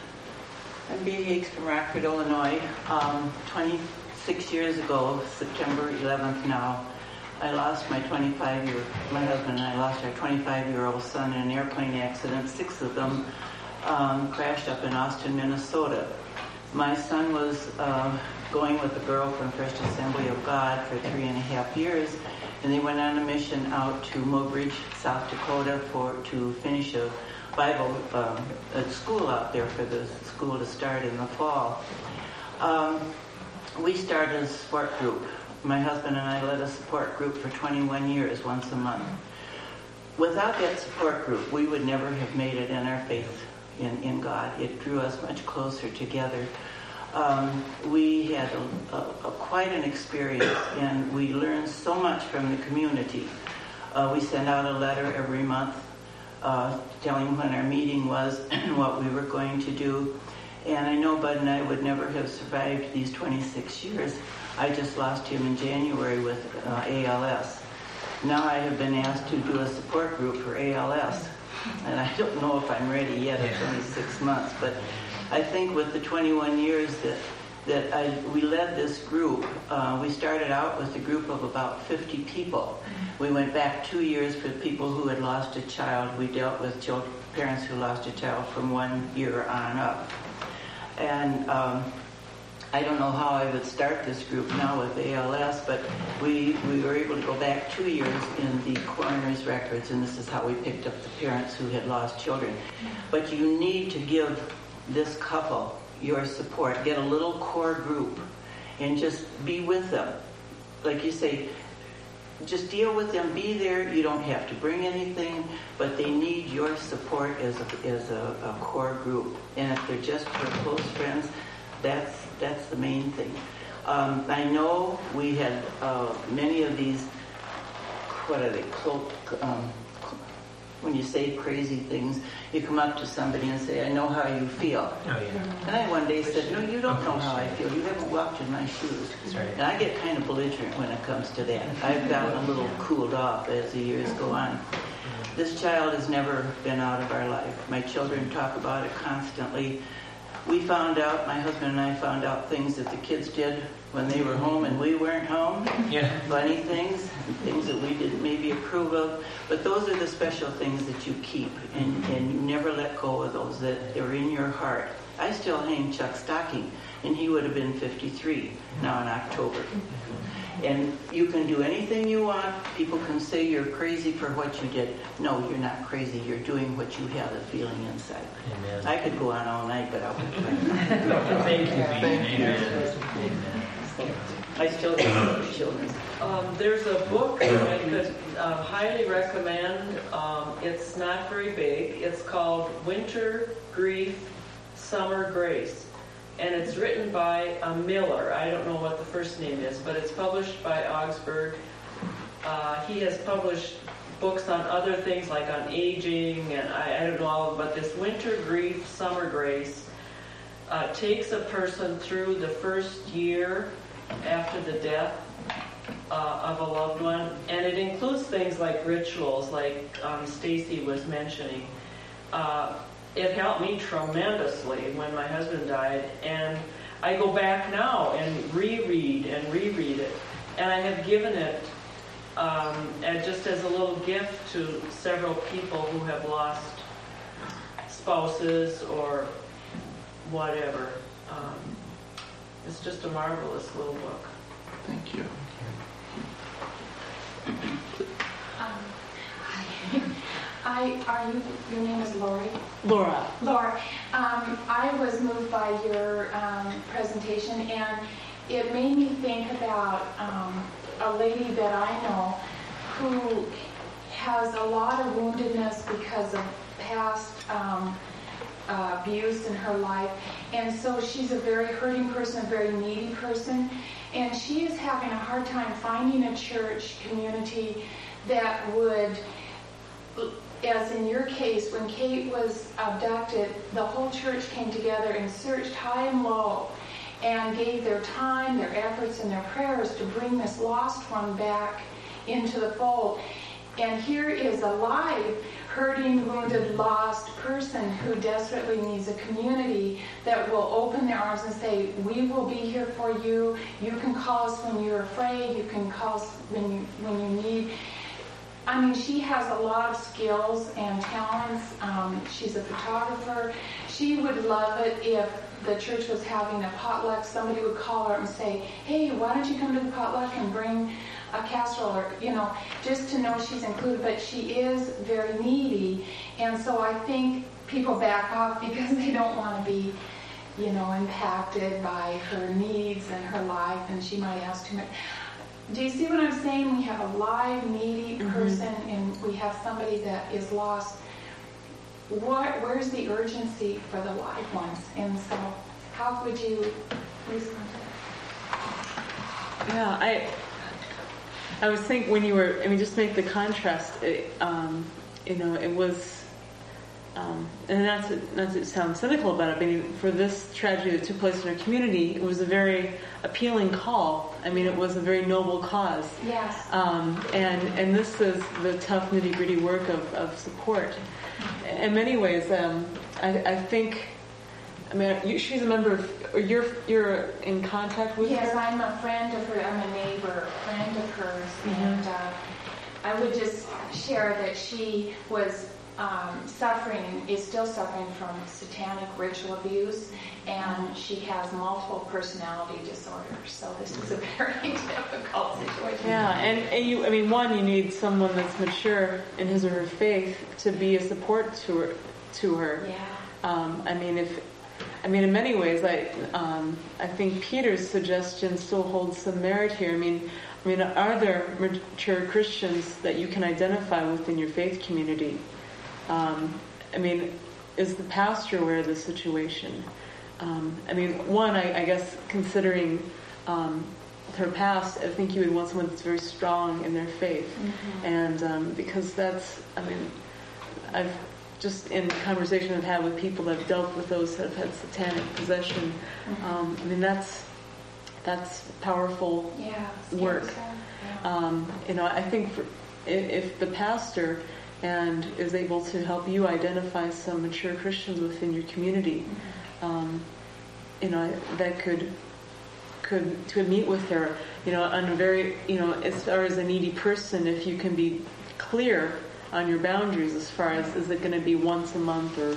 I'm Bea Higgs from Rockford, Illinois. Um, twenty-six years ago, September eleventh now, I lost my twenty-five-year, my husband and I lost our twenty-five-year-old son in an airplane accident. Six of them um, crashed up in Austin, Minnesota. My son was uh, going with a girl from First Assembly of God for three and a half years, and they went on a mission out to Mobridge, South Dakota, for to finish a Bible um, a school out there for the school to start in the fall. Um, we started a support group. My husband and I led a support group for twenty-one years, once a month. Without that support group, we would never have made it in our faith in, in God. It drew us much closer together. Um, we had a, a, a, quite an experience, and we learned so much from the community. Uh, we sent out a letter every month uh, telling when our meeting was and what we were going to do. And I know Bud and I would never have survived these twenty-six years. I just lost him in January with uh, A L S. Now I have been asked to do a support group for A L S. And I don't know if I'm ready yet at twenty-six months, but I think with the twenty-one years that that I, we led this group, uh, we started out with a group of about fifty people. We went back two years for people who had lost a child. We dealt with children, parents who lost a child from one year on up. And um, I don't know how I would start this group now with A L S, but we, we were able to go back two years in the coroner's records, and this is how we picked up the parents who had lost children. But you need to give this couple your support. Get a little core group and just be with them. Like you say, just deal with them, be there. You don't have to bring anything, but they need your support as a, as a, a core group. And if they're just your close friends, that's that's the main thing. Um, I know we had uh, many of these, what are they, cloak, um, when you say crazy things, you come up to somebody and say, I know how you feel. Oh, yeah. And I one day said, no, you don't know how I feel. You haven't walked in my shoes. That's right. And I get kind of belligerent when it comes to that. I've gotten a little cooled off as the years go on. This child has never been out of our life. My children talk about it constantly. We found out, my husband and I found out things that the kids did when they were home and we weren't home. Yeah. Funny things, things that we didn't maybe approve of. But those are the special things that you keep, and, and you never let go of those, that they're in your heart. I still hang Chuck's stocking, and he would have been fifty-three now in October. And you can do anything you want. People can say you're crazy for what you did. No, you're not crazy. You're doing what you have a feeling inside. Amen. I could go on all night, but I'll be quiet. Thank you, Bean. Amen. Amen. I still have children. Um, there's a book that I could uh, highly recommend. Um, it's not very big. It's called Winter Grief, Summer Grace. And it's written by a Miller. I don't know what the first name is, but it's published by Augsburg. Uh, he has published books on other things like on aging, and I, I don't know all, but this Winter Grief, Summer Grace uh, takes a person through the first year after the death uh, of a loved one, and it includes things like rituals, like um, Stacy was mentioning. Uh, It helped me tremendously when my husband died, and I go back now and reread and reread it, and I have given it um, and just as a little gift to several people who have lost spouses or whatever. Um, it's just a marvelous little book. Thank you. Um, I, are you, your name is Lori? Laura. Laura, um, I was moved by your um, presentation, and it made me think about um, a lady that I know who has a lot of woundedness because of past um, uh, abuse in her life, and so she's a very hurting person, a very needy person, and she is having a hard time finding a church community that would, as in your case, when Kate was abducted, the whole church came together and searched high and low and gave their time, their efforts, and their prayers to bring this lost one back into the fold. And here is a live, hurting, wounded, lost person who desperately needs a community that will open their arms and say, we will be here for you. You can call us when you're afraid. You can call us when you, when you need. I mean, she has a lot of skills and talents. Um, she's a photographer. She would love it if the church was having a potluck. Somebody would call her and say, hey, why don't you come to the potluck and bring a casserole, or, you know, just to know she's included. But she is very needy. And so I think people back off because they don't want to be, you know, impacted by her needs and her life, and she might ask too much. Do you see what I'm saying? We have a live, needy person, mm-hmm. and we have somebody that is lost. What, where's the urgency for the live ones? And so, how would you respond to that? Yeah, I, I was thinking when you were, I mean, just make the contrast. It, um, you know, it was. Um, and not to, not to sound cynical about it, I mean, for this tragedy that took place in our community, it was a very appealing call. I mean, it was a very noble cause. Yes. Um, and, and this is the tough, nitty-gritty work of, of support. In many ways, um, I, I think, I mean, you, she's a member of, or you're, you're in contact with yes, her? Yes, I'm a friend of her, I'm a neighbor, a friend of hers, mm-hmm. and uh, I would just share that she was Um, suffering, is still suffering from satanic ritual abuse, and she has multiple personality disorders. So this is a very difficult situation. Yeah, and, and you, I mean, one, you need someone that's mature in his or her faith to be a support to her. To her. Yeah. Um, I mean, if, I mean, in many ways, I, um, I think Peter's suggestion still holds some merit here. I mean, I mean, are there mature Christians that you can identify with in your faith community? Um, I mean, is the pastor aware of the situation? Um, I mean, one, I, I guess, considering um, her past, I think you would want someone that's very strong in their faith. Mm-hmm. And um, because that's, I mean, I've just in conversation I've had with people that have dealt with those that have had satanic possession, mm-hmm. um, I mean, that's that's powerful yeah, work. So. Yeah. Um, you know, I think for, if, if the pastor and is able to help you identify some mature Christians within your community, um, you know, that could could to meet with her, you know, on a very, you know, as far as a needy person, if you can be clear on your boundaries as far as, is it going to be once a month or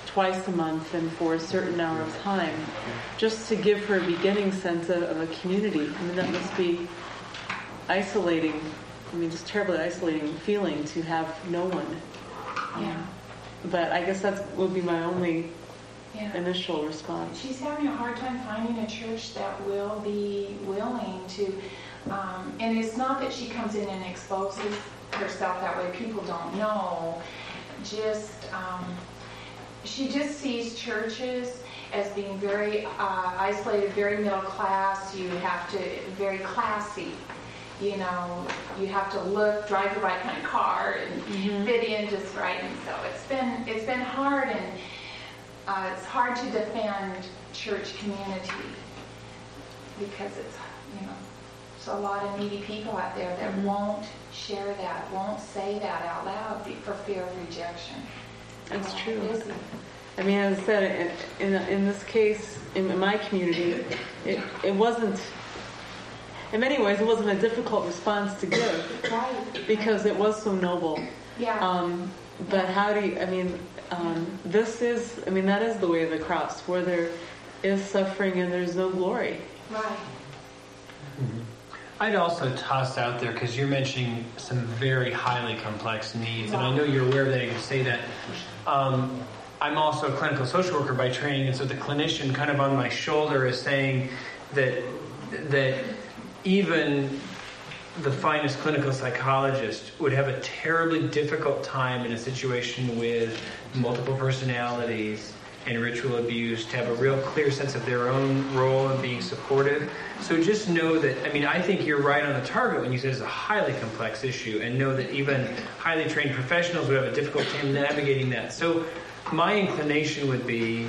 twice a month and for a certain hour of time, just to give her a beginning sense of, of a community. I mean, that must be isolating. I mean, just terribly isolating feeling to have no one. Yeah. Um, but I guess that would be my only Yeah. initial response. She's having a hard time finding a church that will be willing to, um, and it's not that she comes in and exposes herself that way. People don't know. Just, um, she just sees churches as being very uh, isolated, very middle class. You have to, very classy. You know, you have to look, drive the right kind of car, and mm-hmm. fit in just right. And so it's been, it's been hard, and uh, it's hard to defend church community because it's, you know, there's a lot of needy people out there that mm-hmm. won't share that, won't say that out loud for fear of rejection. That's you true. know, it is. I mean, as I said, in, in, in this case, in my community, it, it wasn't, in many ways, it wasn't a difficult response to give Right. because it was so noble. Yeah. Um, but how do you, I mean, um, this is, I mean, that is the way of the cross, where there is suffering and there's no glory. Right. Mm-hmm. I'd also toss out there, because you're mentioning some very highly complex needs, and I know you're aware of that, you can say that. Um, I'm also a clinical social worker by training, and so the clinician kind of on my shoulder is saying that that even the finest clinical psychologist would have a terribly difficult time in a situation with multiple personalities and ritual abuse to have a real clear sense of their own role in being supportive. So just know that, I mean, I think you're right on the target when you say it's a highly complex issue, and know that even highly trained professionals would have a difficult time navigating that. So my inclination would be,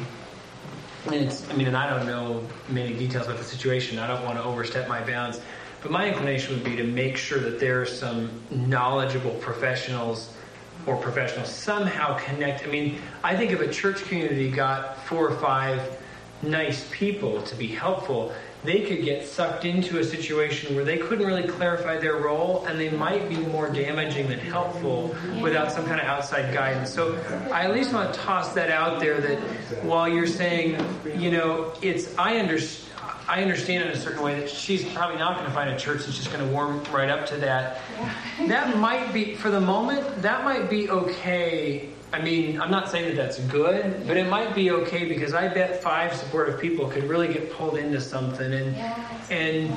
and it's, I mean, and I don't know many details about the situation, I don't want to overstep my bounds, but my inclination would be to make sure that there are some knowledgeable professionals or professionals somehow connect. I mean, I think if a church community got four or five nice people to be helpful, they could get sucked into a situation where they couldn't really clarify their role, and they might be more damaging than helpful without some kind of outside guidance. So I at least want to toss that out there, that while you're saying, you know, it's, I understand, I understand in a certain way that she's probably not going to find a church that's just going to warm right up to that. That might be, for the moment, that might be okay. I mean, I'm not saying that that's good, but it might be okay, because I bet five supportive people could really get pulled into something. And and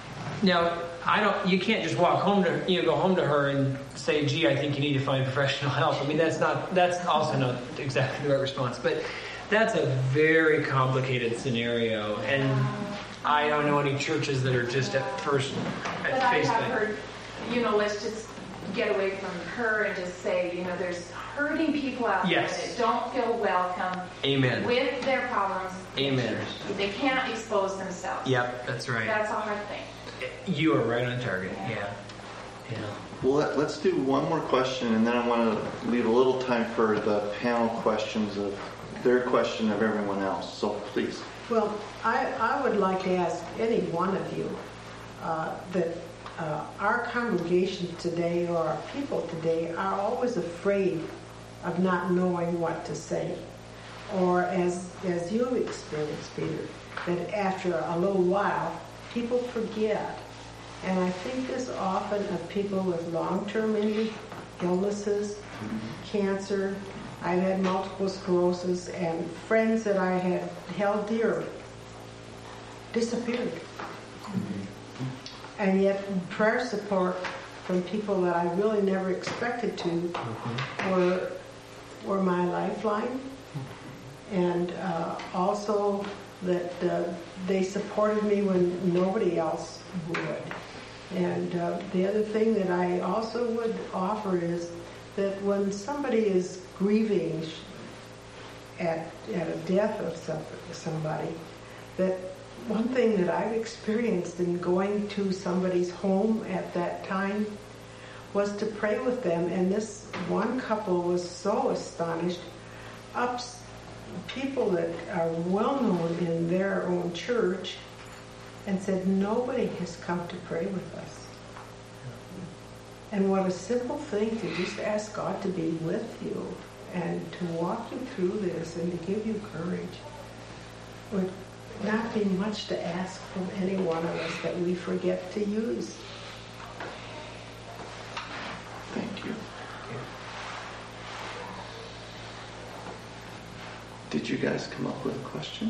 now, I don't. You can't just walk home to, you know, go home to her and say, "Gee, I think you need to find professional help." I mean, that's not. That's also not exactly the right response. But that's a very complicated scenario, and I don't know any churches that are just at first at But I face have value. heard, you know, let's just get away from her and just say, you know, there's hurting people out Yes. there that don't feel welcome Amen. with their problems. Amen. They can't expose themselves. Yep, that's right. That's a hard thing. You are right on target. Yeah. Yeah. Well, let, let's do one more question, and then I want to leave a little time for the panel questions of their question of everyone else. So please. Well, I, I would like to ask any one of you uh, that uh, our congregation today, or our people today, are always afraid of not knowing what to say. Or as as you've experienced, Peter, that after a little while, people forget. And I think this often of people with long-term illnesses, mm-hmm. cancer. I've had multiple sclerosis, and friends that I had held dear disappeared. Mm-hmm. And yet prayer support from people that I really never expected to mm-hmm. were were my lifeline. And uh, also that uh, they supported me when nobody else would. And uh, the other thing that I also would offer is that when somebody is grieving at, at a death of some, somebody, that one thing that I've experienced in going to somebody's home at that time was to pray with them. And this one couple was so astonished. Ups, people that are well known in their own church, and said, nobody has come to pray with us. And what a simple thing to just ask God to be with you and to walk you through this and to give you courage would not be much to ask from any one of us that we forget to use. Thank you. Did you guys come up with a question?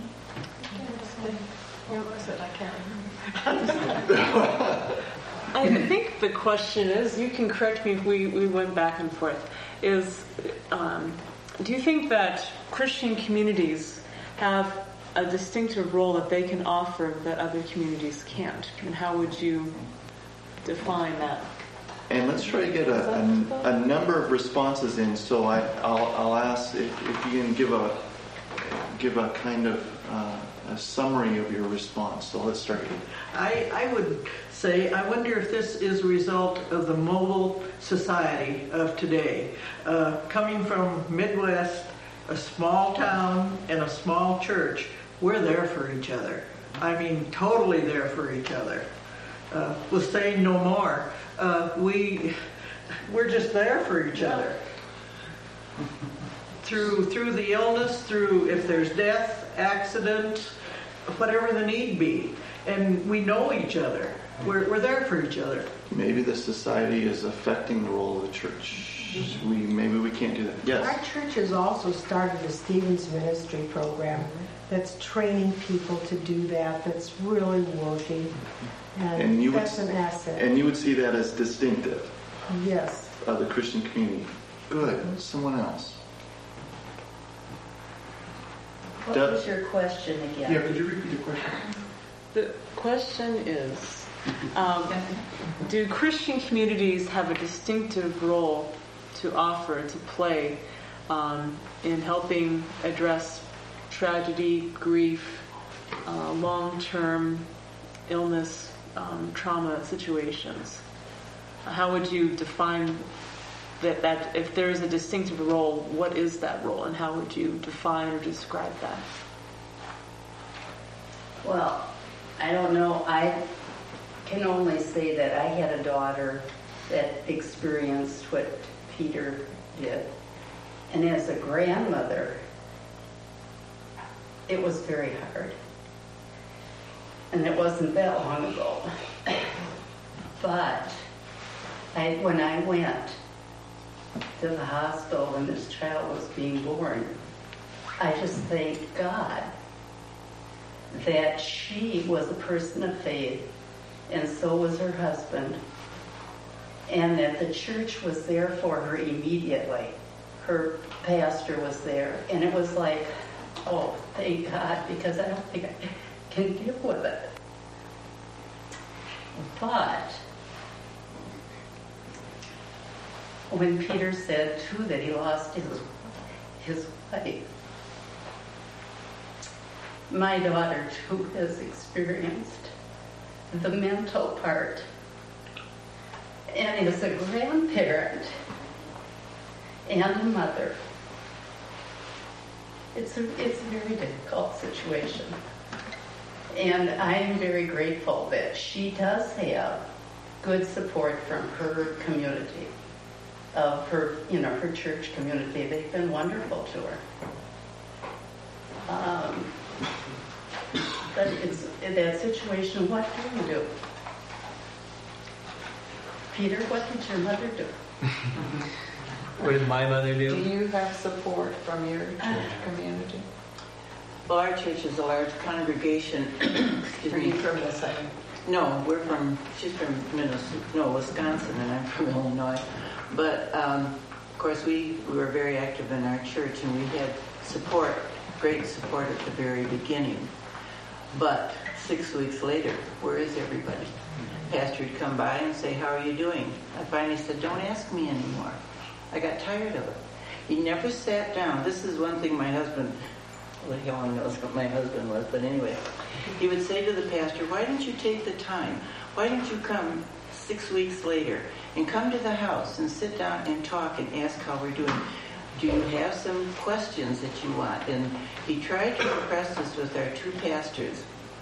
What was it? I can't remember. I think the question is, you can correct me if we, we went back and forth, is um, do you think that Christian communities have a distinctive role that they can offer that other communities can't? And how would you define that? And let's try to get a, a, a number of responses in, so I, I'll, I'll ask if, if you can give a, give a kind of uh, a summary of your response. So let's start here. I, I would say, I wonder if this is a result of the mobile society of today. Uh, coming from Midwest, a small town and a small church, we're there for each other. I mean, totally there for each other. Uh, we'll say no more. Uh, we, we're just there for each other. Through, through the illness, through if there's death, accident, whatever the need be. And we know each other. We're, we're there for each other. Maybe the society is affecting the role of the church. We maybe we can't do that. Yes. Our church has also started a Stevens Ministry program that's training people to do that. That's really working, and, and you that's would, an asset. And you would see that as distinctive. Yes. Of the Christian community. Good. Someone else. What Deb? was your question again? Yeah. Could you repeat the question? The question is, um, do Christian communities have a distinctive role to offer, to play um, in helping address tragedy, grief, uh, long-term illness, um, trauma situations? How would you define that, that, if there is a distinctive role, what is that role, and how would you define or describe that? Well, I don't know. I can only say that I had a daughter that experienced what Peter did. And as a grandmother, it was very hard. And it wasn't that long ago. But I, when I went to the hospital when this child was being born, I just thanked God that she was a person of faith, and so was her husband, and that the church was there for her immediately. Her pastor was there, and it was like, oh, thank God, because I don't think I can deal with it. But when Peter said, too, that he lost his, his wife, my daughter, too, has experienced the mental part. And as a grandparent and a mother, it's a, it's a very difficult situation. And I am very grateful that she does have good support from her community, of her, you know, her church community. They've been wonderful to her. Um, but it's, in that situation, what do you do? Peter, what did your mother do? What did my mother do? Do you have support from your church community? Well, our church is a large congregation. Excuse Are me. you from the same? No, we're from, she's from Minnesota, no, Wisconsin, and I'm from Illinois. But, um, of course, we, we were very active in our church, and we had support, great support at the very beginning. But six weeks later, where is everybody? Pastor would come by and say, how are you doing? I finally said, don't ask me anymore. I got tired of it. He never sat down. This is one thing my husband, well, Helen knows what my husband was, but anyway, he would say to the pastor, why didn't you take the time? Why didn't you come six weeks later and come to the house and sit down and talk and ask how we're doing? Do you have some questions that you want? And he tried to impress us with our two pastors.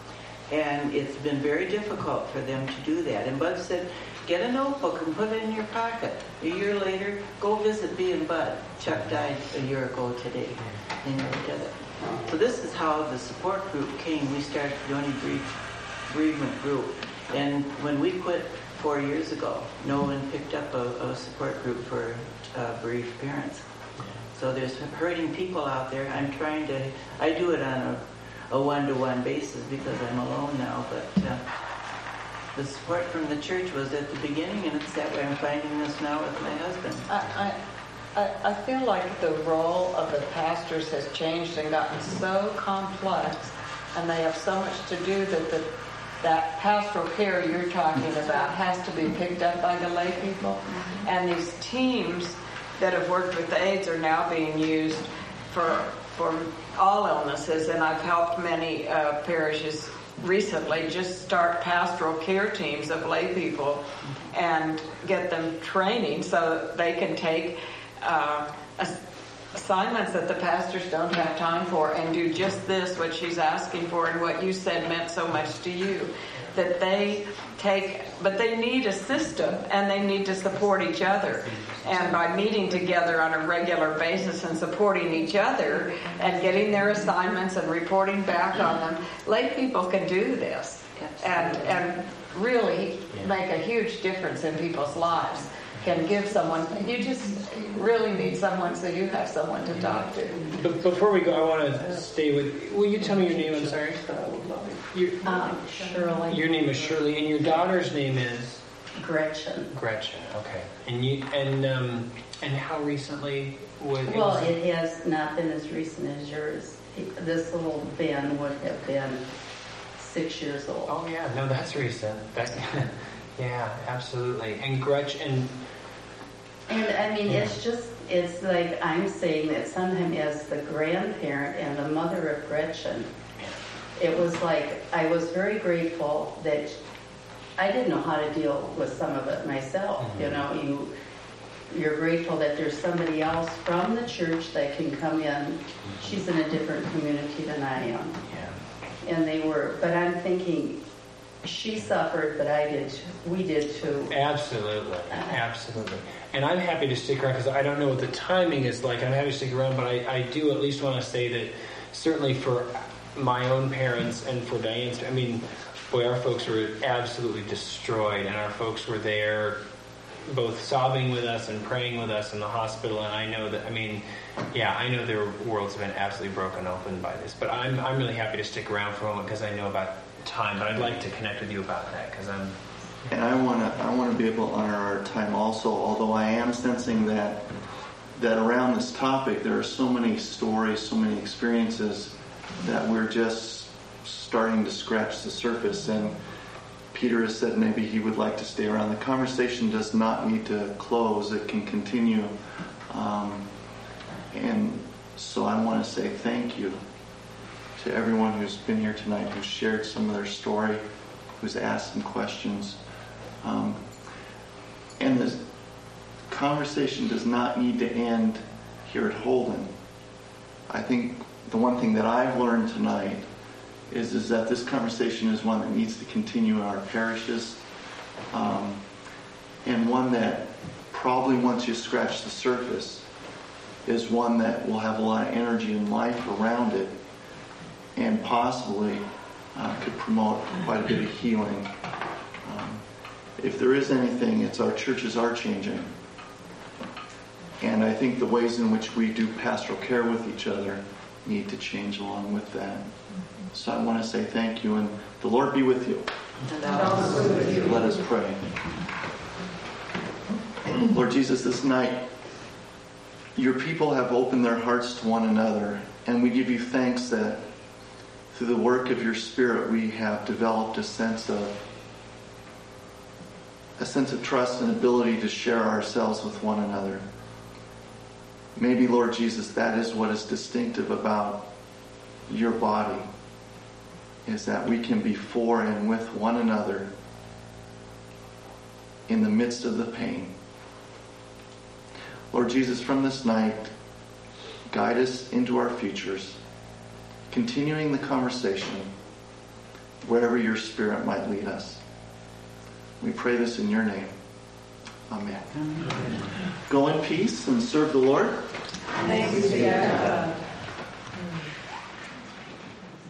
And it's been very difficult for them to do that. And Bud said, get a notebook and put it in your pocket. A year later, go visit B and Bud. Chuck died a year ago today. They never did it. So this is how the support group came. We started the Only Bereavement Group. And when we quit four years ago, no one picked up a, a support group for uh, bereaved parents. So there's hurting people out there. I'm trying to, I do it on a, a one-to-one basis because I'm alone now, but uh, the support from the church was at the beginning, and it's that way I'm finding this now with my husband. I, I, I feel like the role of the pastors has changed and gotten so complex, and they have so much to do that the, that pastoral care you're talking about has to be picked up by the lay people. And these teams that have worked with AIDS are now being used for for all illnesses, and I've helped many uh, parishes recently just start pastoral care teams of lay people and get them training so that they can take uh, ass- assignments that the pastors don't have time for and do just this, what she's asking for, and what you said meant so much to you. That they take, but they need a system and they need to support each other. And by meeting together on a regular basis and supporting each other and getting their assignments and reporting back on them, lay people can do this and and really make a huge difference in people's lives. Can give someone, you just really need someone, so you have someone to talk to. But before we go, I want to stay with, will you tell me your name? I'm sorry. Your, Um, Shirley. your name is Shirley, and your daughter's name is Gretchen. Gretchen. Okay. And you and um, and how recently was? Well, it has not been as recent as yours. This little Ben would have been six years old. Oh yeah, no, that's recent. That's yeah, absolutely. And Gretchen. And I mean, Yeah. it's just, it's like I'm saying that sometimes as the grandparent and the mother of Gretchen, it was like, I was very grateful that I didn't know how to deal with some of it myself. Mm-hmm. You know, you, you're grateful that there's somebody else from the church that can come in. Mm-hmm. She's in a different community than I am. Yeah. And they were, but I'm thinking, she suffered, but I did, we did too. Absolutely, absolutely. And I'm happy to stick around because I don't know what the timing is like. I'm happy to stick around, but I, I do at least want to say that certainly for my own parents and for Diane's, I mean, boy, our folks were absolutely destroyed, and our folks were there both sobbing with us and praying with us in the hospital. And I know that, I mean, yeah, I know their worlds have been absolutely broken open by this. But I'm I'm really happy to stick around for a moment because I know about time, but I'd like to connect with you about that because I'm. And I want to I want to be able to honor our time also, although I am sensing that that around this topic there are so many stories, so many experiences that we're just starting to scratch the surface. And Peter has said maybe he would like to stay around. The conversation does not need to close. It can continue. Um, and so I want to say thank you to everyone who's been here tonight, who's shared some of their story, who's asked some questions. Um, and the conversation does not need to end here at Holden. I think the one thing that I've learned tonight is, is that this conversation is one that needs to continue in our parishes, um, and one that probably once you scratch the surface is one that will have a lot of energy and life around it, and possibly uh, could promote quite a bit of healing. Um, if there is anything, it's our churches are changing. And I think the ways in which we do pastoral care with each other need to change along with that. So I want to say thank you, and the Lord be with you. And also with you. Let us pray. Lord Jesus, this night, your people have opened their hearts to one another, and we give you thanks that through the work of your Spirit, we have developed a sense of a sense of trust and ability to share ourselves with one another. Maybe, Lord Jesus, that is what is distinctive about your body, is that we can be for and with one another in the midst of the pain. Lord Jesus, from this night, guide us into our futures, continuing the conversation, wherever your Spirit might lead us. We pray this in your name. Amen. Amen. Go in peace and serve the Lord. Thanks be to God.